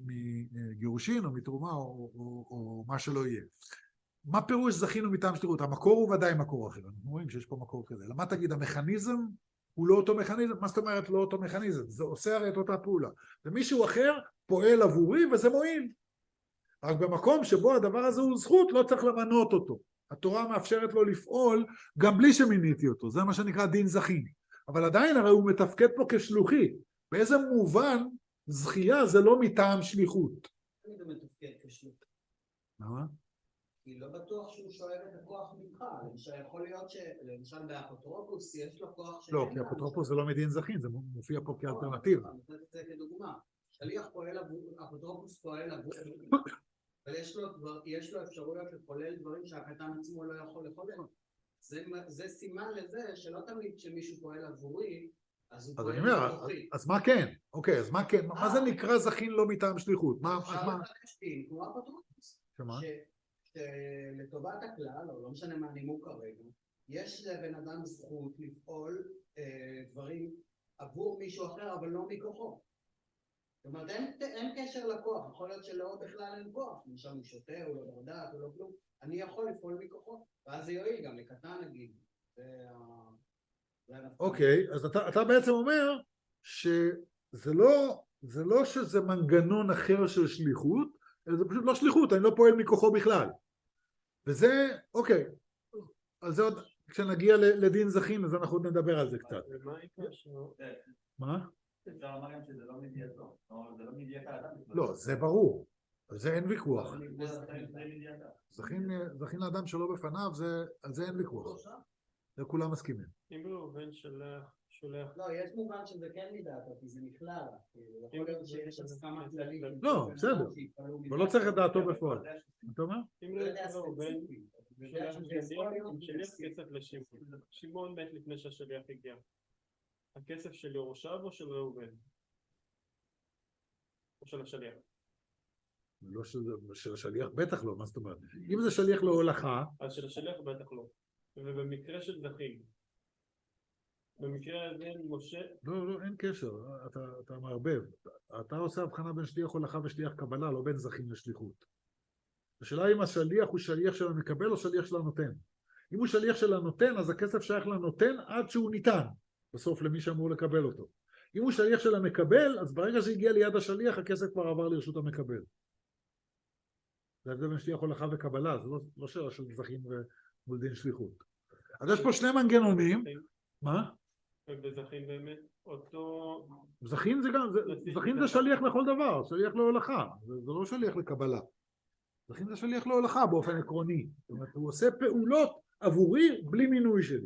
מגירושין או מתרומה או, או, או מה שלא יהיה. מה פירוש זכינו מטעם שליחות? המקור הוא ודאי מקור אחר. אנחנו רואים שיש פה מקור כזה. למה תגיד, המכניזם הוא לא אותו מכניזם? מה זאת אומרת לא אותו מכניזם? זה עושה הרי את אותה פעולה. ומישהו אחר פועל עבורי וזה מועיל. רק במקום שבו הדבר הזה הוא זכות, לא צריך למנות אותו. התורה מאפשרת לו לפעול גם בלי שמיניתי אותו. זה מה שנקרא דין זכין. אבל עדיין הרי הוא מתפקד פה כשלוחי. באיזה מובן זכייה זה לא מטעם שליחות? אני גם מתפקד כשלוחי. מה? כי לא בטוח שהוא שואב את הכוח ממך. למשל, יכול להיות שלמשל באפוטרופוס יש לו כוח של... לא, כי אפוטרופוס זה לא מדין זכין, זה מופיע פה כאלטרנטיבה. אני נותן את זה כדוגמה. שליח פועל עבור, אפוטרופוס פועל עבור, אבל יש לו אפשרויות לחולל דברים שהקטן עצמו לא יכול לחולל. זה סימן לזה שלא תמיד כשמישהו פועל עבורי, אז הוא פועל עבורי. אז מה כן? אוקיי, אז מה כן? מה זה נקרא זכין לא מטעם שליחות? מה? אפשר לחדש לי, כמו אפוטרופוס. שמה? שלטובת הכלל, או לא משנה מה נימוק כרגע, יש לבן אדם זכות לפעול אה, דברים עבור מישהו אחר, אבל לא מכוחו. זאת אומרת, אין, אין קשר לכוח, יכול להיות שלא בכלל אין כוח, למשל הוא שותה, הוא לא ברדעת, הוא לא כלום, אני יכול לפעול מכוחו, ואז זה יועיל גם לקטן נגיד. אוקיי, okay, אז אתה, אתה בעצם אומר שזה לא, זה לא שזה מנגנון אחר של שליחות, זה פשוט לא שליחות, אני לא פועל מכוחו בכלל. וזה, אוקיי, על זה עוד, כשנגיע לדין זכין, אז אנחנו עוד נדבר על זה קצת. מה? אפשר לומר גם שזה לא מדיעתו, זה לא מדיעת האדם. לא, זה ברור, על זה אין ויכוח. זכין לאדם שלא בפניו, על זה אין ויכוח. זה כולם מסכימים. אם הוא בן שלח, שולח. לא, יש מובן שזה כן מדעתו, כי זה נכלל. יכול להיות שיש הסכמה כללית. לא, בסדר. אבל לא צריך את דעתו בפועל. אתה אומר? אם לא יודע ספציפי. שליח כסף לשמעון. שמעון מת לפני שהשליח הגיע. הכסף של יורשיו או של ראובן? או של השליח? לא של השליח, בטח לא, מה זאת אומרת? אם זה שליח להולכה... אז של השליח בטח לא. ובמקרה של זכין, במקרה הזה משה... לא, לא, אין קשר, אתה, אתה מערבב. אתה עושה הבחנה בין שליח הולכה ושליח קבלה, לא בין זכין לשליחות. השאלה אם השליח הוא שליח של המקבל או שליח של הנותן. אם הוא שליח של הנותן, אז הכסף שייך לנותן עד שהוא ניתן, בסוף למי שאמור לקבל אותו. אם הוא שליח של המקבל, אז ברגע שהגיע ליד השליח, הכסף כבר עבר לרשות המקבל. זה הבדל בין שליח הולכה וקבלה, זה לא, לא שאלה של זכין ומול דין שליחות. אז יש פה שני מנגנונים. מה? וזכין באמת אותו... זכין זה גם, זה, זכין זה שליח לכל דבר, שליח להולכה, זה, זה לא שליח לקבלה. זכין זה שליח להולכה באופן עקרוני. זאת אומרת, הוא עושה פעולות עבורי בלי מינוי שלי.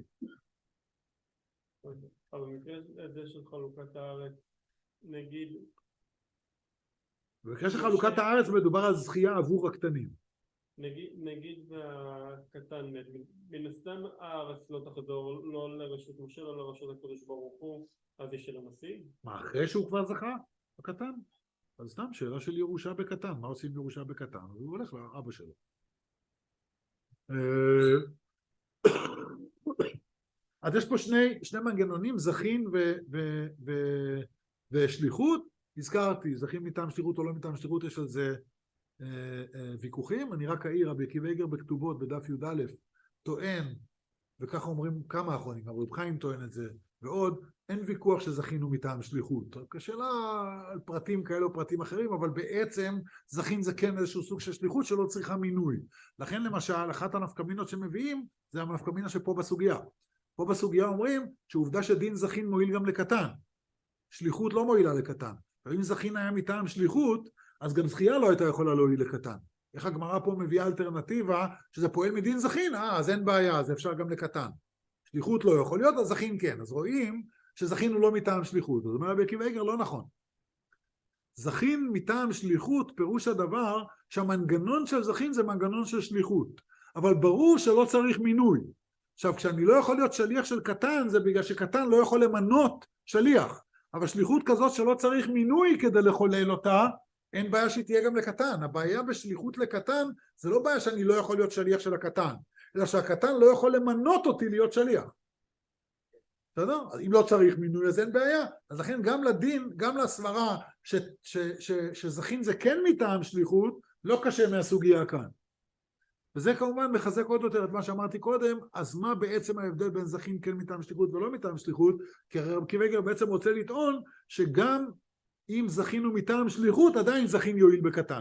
אבל במקרה הזה של חלוקת הארץ, נגיד... במקרה של חלוקת הארץ מדובר על זכייה עבור הקטנים. נגיד, נגיד והקטן מת, מן הסתם הארץ לא תחזור לא לרשות משה, לא לרשות הקדוש ברוך הוא, אז יש של הנשיא? מה, אחרי שהוא כבר זכה? הקטן? אז סתם שאלה של ירושה בקטן, מה עושים ירושה בקטן? הוא הולך לאבא שלו. אז יש פה שני, שני מנגנונים, זכין ו, ו, ו, ושליחות. הזכרתי, זכין מטעם שליחות או לא מטעם שליחות, יש על זה אה, אה, ויכוחים. אני רק אעיר, רבי עקיבא איגר בכתובות בדף י"א טוען, וככה אומרים כמה אחרונים, אבל רב חיים טוען את זה, ועוד, אין ויכוח שזכינו מטעם שליחות. השאלה על פרטים כאלה או פרטים אחרים, אבל בעצם זכין זה כן איזשהו סוג של שליחות שלא צריכה מינוי. לכן למשל, אחת הנפקמינות שמביאים, זה הנפקמינה שפה בסוגיה. פה בסוגיה אומרים שעובדה שדין זכין מועיל גם לקטן. שליחות לא מועילה לקטן. ואם זכין היה מטעם שליחות, אז גם זכייה לא הייתה יכולה להועיל לקטן. איך הגמרא פה מביאה אלטרנטיבה, שזה פועל מדין זכין, אה, אז אין בעיה, אז אפשר גם לקטן. שליחות לא יכול להיות, אז זכין כן. אז רואים שזכין הוא לא מטעם שליחות. זאת אומרת, רבי עקיבא איגר לא נכון. זכין מטעם שליחות, פירוש הדבר שהמנגנון של זכין זה מנגנון של שליחות. אבל ברור שלא צריך מינוי. עכשיו, כשאני לא יכול להיות שליח של קטן, זה בגלל שקטן לא יכול למנות שליח. אבל שליחות כזאת שלא צריך מינוי כדי לחולל אותה, אין בעיה שהיא תהיה גם לקטן. הבעיה בשליחות לקטן, זה לא בעיה שאני לא יכול להיות שליח של הקטן, אלא שהקטן לא יכול למנות אותי להיות שליח. בסדר? אז אם לא צריך מינוי, אז אין בעיה. אז לכן גם לדין, גם לסברה, ש, ש, ש, שזכין זה כן מטעם שליחות, לא קשה מהסוגיה כאן. וזה כמובן מחזק עוד יותר את מה שאמרתי קודם. אז מה בעצם ההבדל בין זכין כן מטעם שליחות ולא מטעם שליחות? כי רבי עקיבא איגר בעצם רוצה לטעון שגם אם זכינו מטעם שליחות, עדיין זכין יועיל בקטן.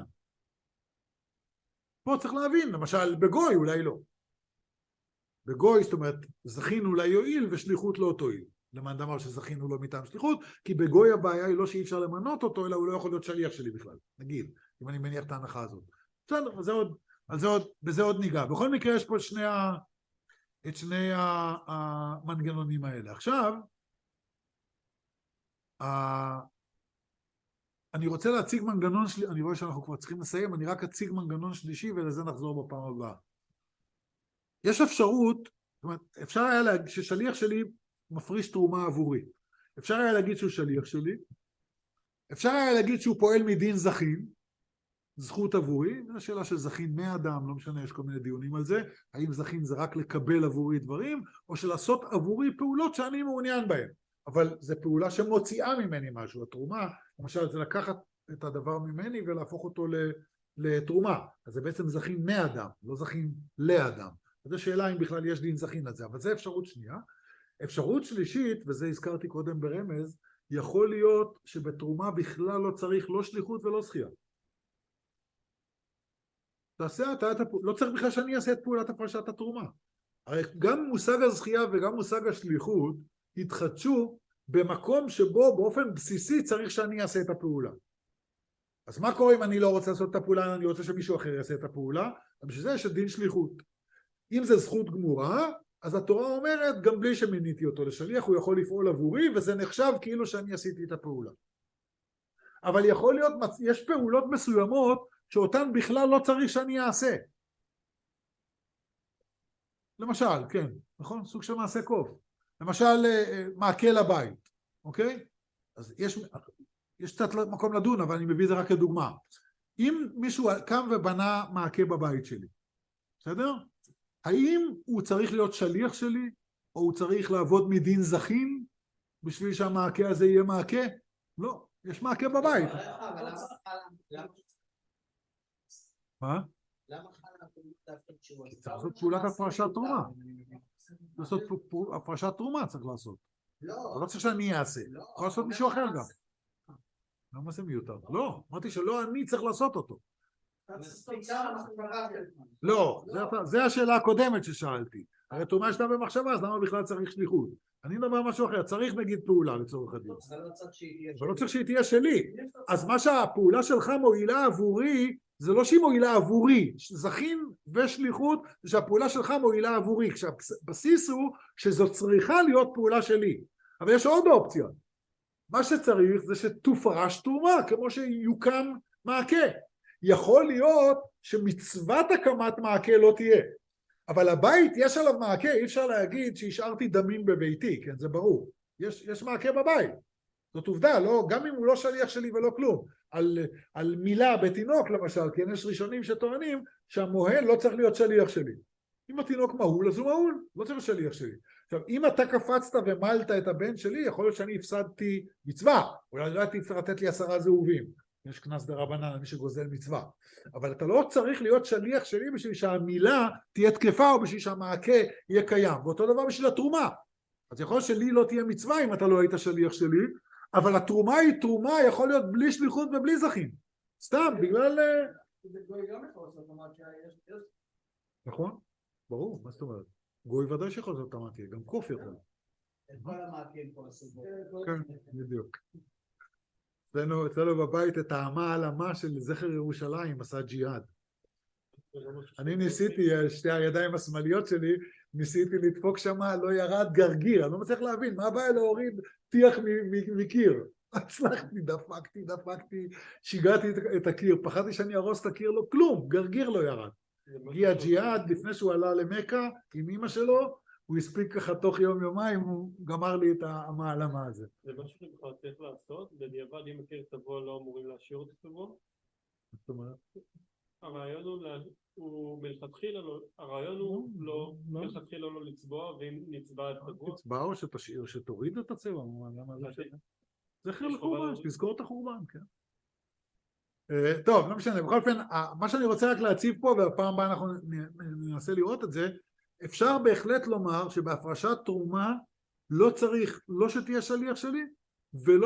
פה צריך להבין, למשל בגוי אולי לא. בגוי, זאת אומרת, זכין אולי יועיל ושליחות לא תועיל. למען דבר שזכין הוא לא מטעם שליחות, כי בגוי הבעיה היא לא שאי אפשר למנות אותו, אלא הוא לא יכול להיות שליח שלי בכלל. נגיד, אם אני מניח את ההנחה הזאת. בסדר, אז זה עוד... על זה עוד, בזה עוד ניגע. בכל מקרה יש פה את שני, ה, את שני המנגנונים האלה. עכשיו, ה, אני רוצה להציג מנגנון שלי, אני רואה שאנחנו כבר צריכים לסיים, אני רק אציג מנגנון שלישי ולזה נחזור בפעם הבאה. יש אפשרות, זאת אומרת, אפשר היה להגיד ששליח שלי מפריש תרומה עבורי. אפשר היה להגיד שהוא שליח שלי, אפשר היה להגיד שהוא פועל מדין זכין, זכות עבורי, זו שאלה של זכין מאדם, לא משנה, יש כל מיני דיונים על זה, האם זכין זה רק לקבל עבורי דברים, או שלעשות עבורי פעולות שאני מעוניין בהן, אבל זו פעולה שמוציאה ממני משהו, התרומה, למשל זה לקחת את הדבר ממני ולהפוך אותו לתרומה, אז זה בעצם זכין מאדם, לא זכין לאדם, זו שאלה אם בכלל יש דין זכין על זה, אבל זה אפשרות שנייה. אפשרות שלישית, וזה הזכרתי קודם ברמז, יכול להיות שבתרומה בכלל לא צריך לא שליחות ולא זכייה. תעשה, אתה, אתה, לא צריך בכלל שאני אעשה את פעולת הפרשת התרומה. הרי גם מושג הזכייה וגם מושג השליחות התחדשו במקום שבו באופן בסיסי צריך שאני אעשה את הפעולה. אז מה קורה אם אני לא רוצה לעשות את הפעולה, אני רוצה שמישהו אחר יעשה את הפעולה? בשביל זה יש דין שליחות. אם זה זכות גמורה, אז התורה אומרת, גם בלי שמיניתי אותו לשליח, הוא יכול לפעול עבורי, וזה נחשב כאילו שאני עשיתי את הפעולה. אבל יכול להיות, יש פעולות מסוימות, שאותן בכלל לא צריך שאני אעשה. למשל, כן, נכון? סוג של מעשה קוף. למשל, מעקה לבית, אוקיי? אז יש, יש קצת מקום לדון, אבל אני מביא את זה רק כדוגמה. אם מישהו קם ובנה מעקה בבית שלי, בסדר? האם הוא צריך להיות שליח שלי, או הוא צריך לעבוד מדין זכין, בשביל שהמעקה הזה יהיה מעקה? לא, יש מעקה בבית. מה? למה חלה דווקא כשהוא עשה? צריך לעשות פעולת הפרשת תרומה. לעשות הפרשת תרומה צריך לעשות. לא. לא צריך שאני אעשה. יכול לעשות מישהו אחר גם. למה זה מיותר? לא, אמרתי שלא אני צריך לעשות אותו. לא, זה השאלה הקודמת ששאלתי. הרי תרומה ישנה במחשבה, אז למה בכלל צריך שליחות? אני מדבר על משהו אחר, צריך נגיד פעולה לצורך הדיון. אבל לא צריך שהיא תהיה שלי. אז מה שהפעולה שלך מועילה עבורי, זה לא שהיא מועילה עבורי. זכין ושליחות, זה שהפעולה שלך מועילה עבורי. כשהבסיס הוא שזו צריכה להיות פעולה שלי. אבל יש עוד אופציה. מה שצריך זה שתופרש תרומה, כמו שיוקם מעקה. יכול להיות שמצוות הקמת מעקה לא תהיה. אבל הבית יש עליו מעקה, אי אפשר להגיד שהשארתי דמים בביתי, כן, זה ברור. יש, יש מעקה בבית. זאת עובדה, לא, גם אם הוא לא שליח שלי ולא כלום. על, על מילה בתינוק למשל, כן, יש ראשונים שטוענים שהמוהל לא צריך להיות שליח שלי. אם התינוק מהול, אז הוא מהול, לא צריך להיות שליח שלי. עכשיו, אם אתה קפצת ומלת את הבן שלי, יכול להיות שאני הפסדתי מצווה. אולי לא הייתי צריך לתת לי עשרה זהובים. יש קנס דרבנן, מי שגוזל מצווה. אבל אתה לא צריך להיות שליח שלי בשביל שהמילה תהיה תקפה או בשביל שהמעקה יהיה קיים. ואותו דבר בשביל התרומה. אז יכול להיות שלי לא תהיה מצווה אם אתה לא היית שליח שלי, אבל התרומה היא תרומה, יכול להיות בלי שליחות ובלי זכין. סתם, בגלל... נכון? ברור, מה זאת אומרת? גוי ודאי שיכול להיות המעקה, גם קוף יכול. את כל המעקה פה עשו. כן, בדיוק. אצלנו, אצלנו בבית את העמה על עמה של זכר ירושלים עשה ג'יהאד. אני ניסיתי, שתי הידיים השמאליות שלי, ניסיתי לדפוק שם, לא ירד גרגיר, אני לא מצליח להבין, מה הבעיה להוריד טיח מקיר? הצלחתי, דפקתי, דפקתי, שיגעתי את הקיר, פחדתי שאני ארוס את הקיר, לא כלום, גרגיר לא ירד. הגיע ג'יהאד לפני שהוא עלה למכה עם אמא שלו, הוא הספיק ככה תוך יום יומיים, הוא גמר לי את המעלמה הזה. זה משהו שבכלל צריך לעשות, בדיעבד אם מכיר תבוא לא אמורים להשאיר את תבוא. זאת אומרת? הרעיון הוא, הוא מלכתחילה לא, הרעיון הוא לא, מלכתחילה לא לצבוע, ואם נצבע את תבוא. תצבע או שתשאיר, שתוריד את הצבע, למה זה שתהיה? זכר לחורבן, שתזכור את החורבן, כן. טוב, לא משנה, בכל אופן, מה שאני רוצה רק להציב פה, והפעם הבאה אנחנו ננסה לראות את זה, אפשר בהחלט לומר שבהפרשת תרומה לא צריך, לא שתהיה שליח שלי, ולא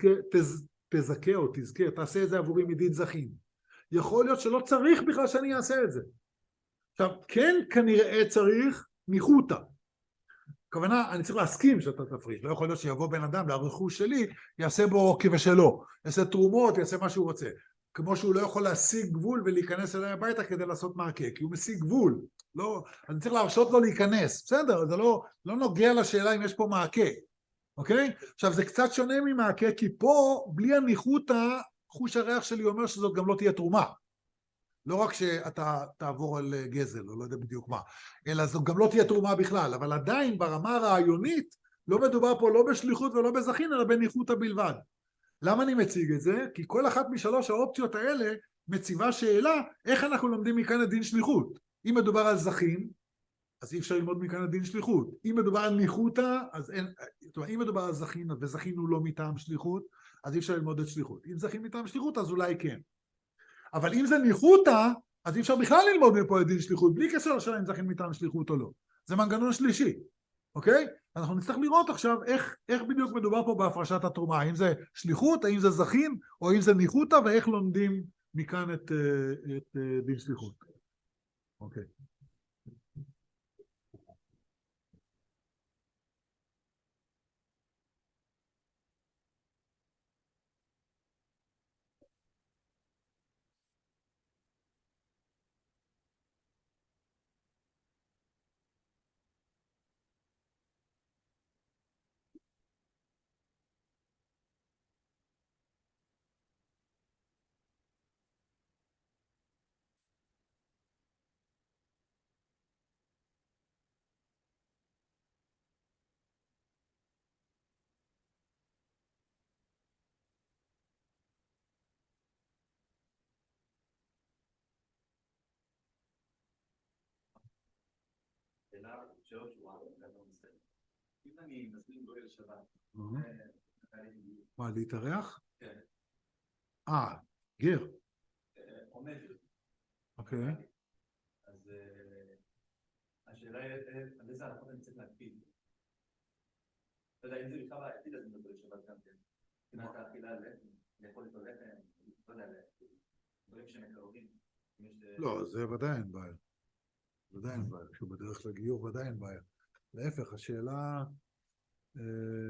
שתזכה או תזכה, תעשה את זה עבורי מדין זכין. יכול להיות שלא צריך בכלל שאני אעשה את זה. עכשיו, כן כנראה צריך ניחותא. הכוונה, אני צריך להסכים שאתה תפריש. לא יכול להיות שיבוא בן אדם לרכוש שלי, יעשה בו כבשלו, יעשה תרומות, יעשה מה שהוא רוצה. כמו שהוא לא יכול להשיג גבול ולהיכנס אליי הביתה כדי לעשות מעקה, כי הוא משיג גבול. לא, אני צריך להרשות לו להיכנס. בסדר, זה לא, לא נוגע לשאלה אם יש פה מעקה. אוקיי? עכשיו, זה קצת שונה ממעקה, כי פה, בלי הניחותא, חוש הריח שלי אומר שזאת גם לא תהיה תרומה. לא רק שאתה תעבור על גזל, או לא יודע בדיוק מה, אלא זו גם לא תהיה תרומה בכלל, אבל עדיין ברמה הרעיונית, לא מדובר פה לא בשליחות ולא בזכין, אלא בניחותא בלבד. למה אני מציג את זה? כי כל אחת משלוש האופציות האלה מציבה שאלה, איך אנחנו לומדים מכאן את דין שליחות? אם מדובר על זכין, אז אי אפשר ללמוד מכאן את דין שליחות. אם מדובר על ניחותא, אז אין, זאת אומרת, אם מדובר על זכין, וזכין הוא לא מטעם שליחות, אז אי אפשר ללמוד את שליחות. אם זכין מטעם שליחות, אז אולי כן. אבל אם זה ניחותא, אז אי אפשר בכלל ללמוד מפה את דין שליחות, בלי קשר לשאלה אם זכין מטעם שליחות או לא. זה מנגנון שלישי, אוקיי? אנחנו נצטרך לראות עכשיו איך, איך בדיוק מדובר פה בהפרשת התרומה, האם זה שליחות, האם זה זכין, או האם זה ניחותא, ואיך לומדים מכאן את, את דין שליחות. אוקיי. אם אני מזמין גוי לשבת, מה, להתארח? כן. אה, גר. עומד. אוקיי. אז השאלה היא, על איזה הלכות אני צריך להקפיד? אתה יודע, אם זה בכלל להקפיד, אז אני מדבר לשבת גם כן. מבחינת האכילה, לאכול את הלחם, לא יודע, דברים שמקרבים. לא, זה ודאי אין בעיה. ודאי אין בעיה, כשהוא בדרך לגיור ודאי אין בעיה. להפך, השאלה, אה,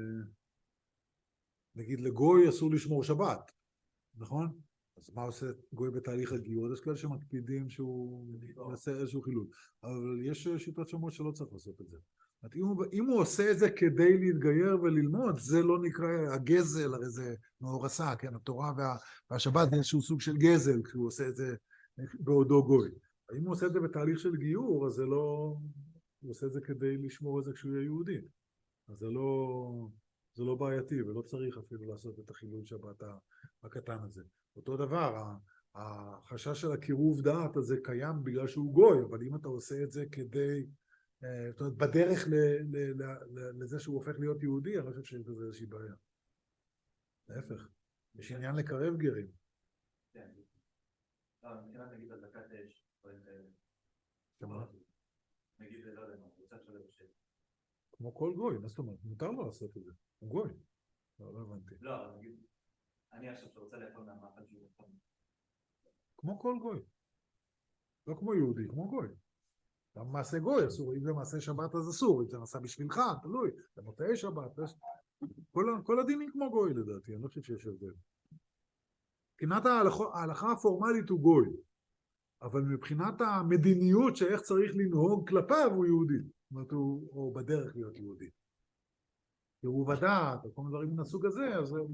נגיד לגוי אסור לשמור שבת, נכון? אז מה עושה גוי בתהליך הגיור? יש כאלה שמקפידים שהוא יעשה איזשהו חילול. אבל יש שיטות שמות שלא צריך לעשות את זה. אם הוא, אם הוא עושה את זה כדי להתגייר וללמוד, זה לא נקרא הגזל, הרי זה מאורסה, כן? התורה וה, והשבת זה איזשהו סוג של גזל, כשהוא עושה את זה בעודו גוי. אם הוא עושה את זה בתהליך של גיור, אז זה לא... הוא עושה את זה כדי לשמור את זה כשהוא יהיה יהודי. אז זה לא... זה לא בעייתי, ולא צריך אפילו לעשות את החילול שבת הקטן הזה. אותו דבר, החשש של הקירוב דעת הזה קיים בגלל שהוא גוי, אבל אם אתה עושה את זה כדי, זאת אומרת, בדרך לזה שהוא הופך להיות יהודי, אני לא חושב שיש בזה איזושהי בעיה. להפך, יש עניין לקרב גרים. כן. לא, מבחינת נגיד הדלקת אש, דברים כאלה. שמה? נגיד, לא יודע, רוצה שלב בשל. כמו כל גוי, מה זאת אומרת? מותר לו לעשות את זה. הוא גוי. לא, לא הבנתי. לא, אבל נגיד, אני עכשיו שרוצה לאכול מהמאכל שהוא יכול. כמו כל גוי. לא כמו יהודי, כמו גוי. גם מעשה גוי אסור, אם זה מעשה שבת אז אסור, אם זה נעשה בשבילך, תלוי, זה מוצאי שבת, כל, כל הדינים כמו גוי לדעתי, אני לא חושב שיש הבדל. מבחינת ההלכה, ההלכה הפורמלית הוא גוי, אבל מבחינת המדיניות שאיך צריך לנהוג כלפיו הוא יהודי, זאת אומרת הוא, הוא בדרך להיות יהודי. קירוב הדעת, או כל מיני דברים מן הסוג הזה, אז זה...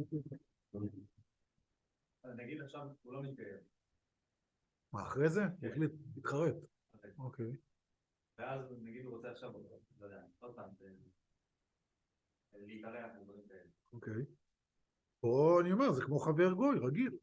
נגיד עכשיו הוא לא מתקיים. מה, אחרי זה? הוא החליט להתחרט. אוקיי. ואז נגיד הוא רוצה עכשיו, לא יודע, עוד פעם, להתארח ודברים כאלה. אוקיי. פה אני אומר, זה כמו חבר גוי, רגיל.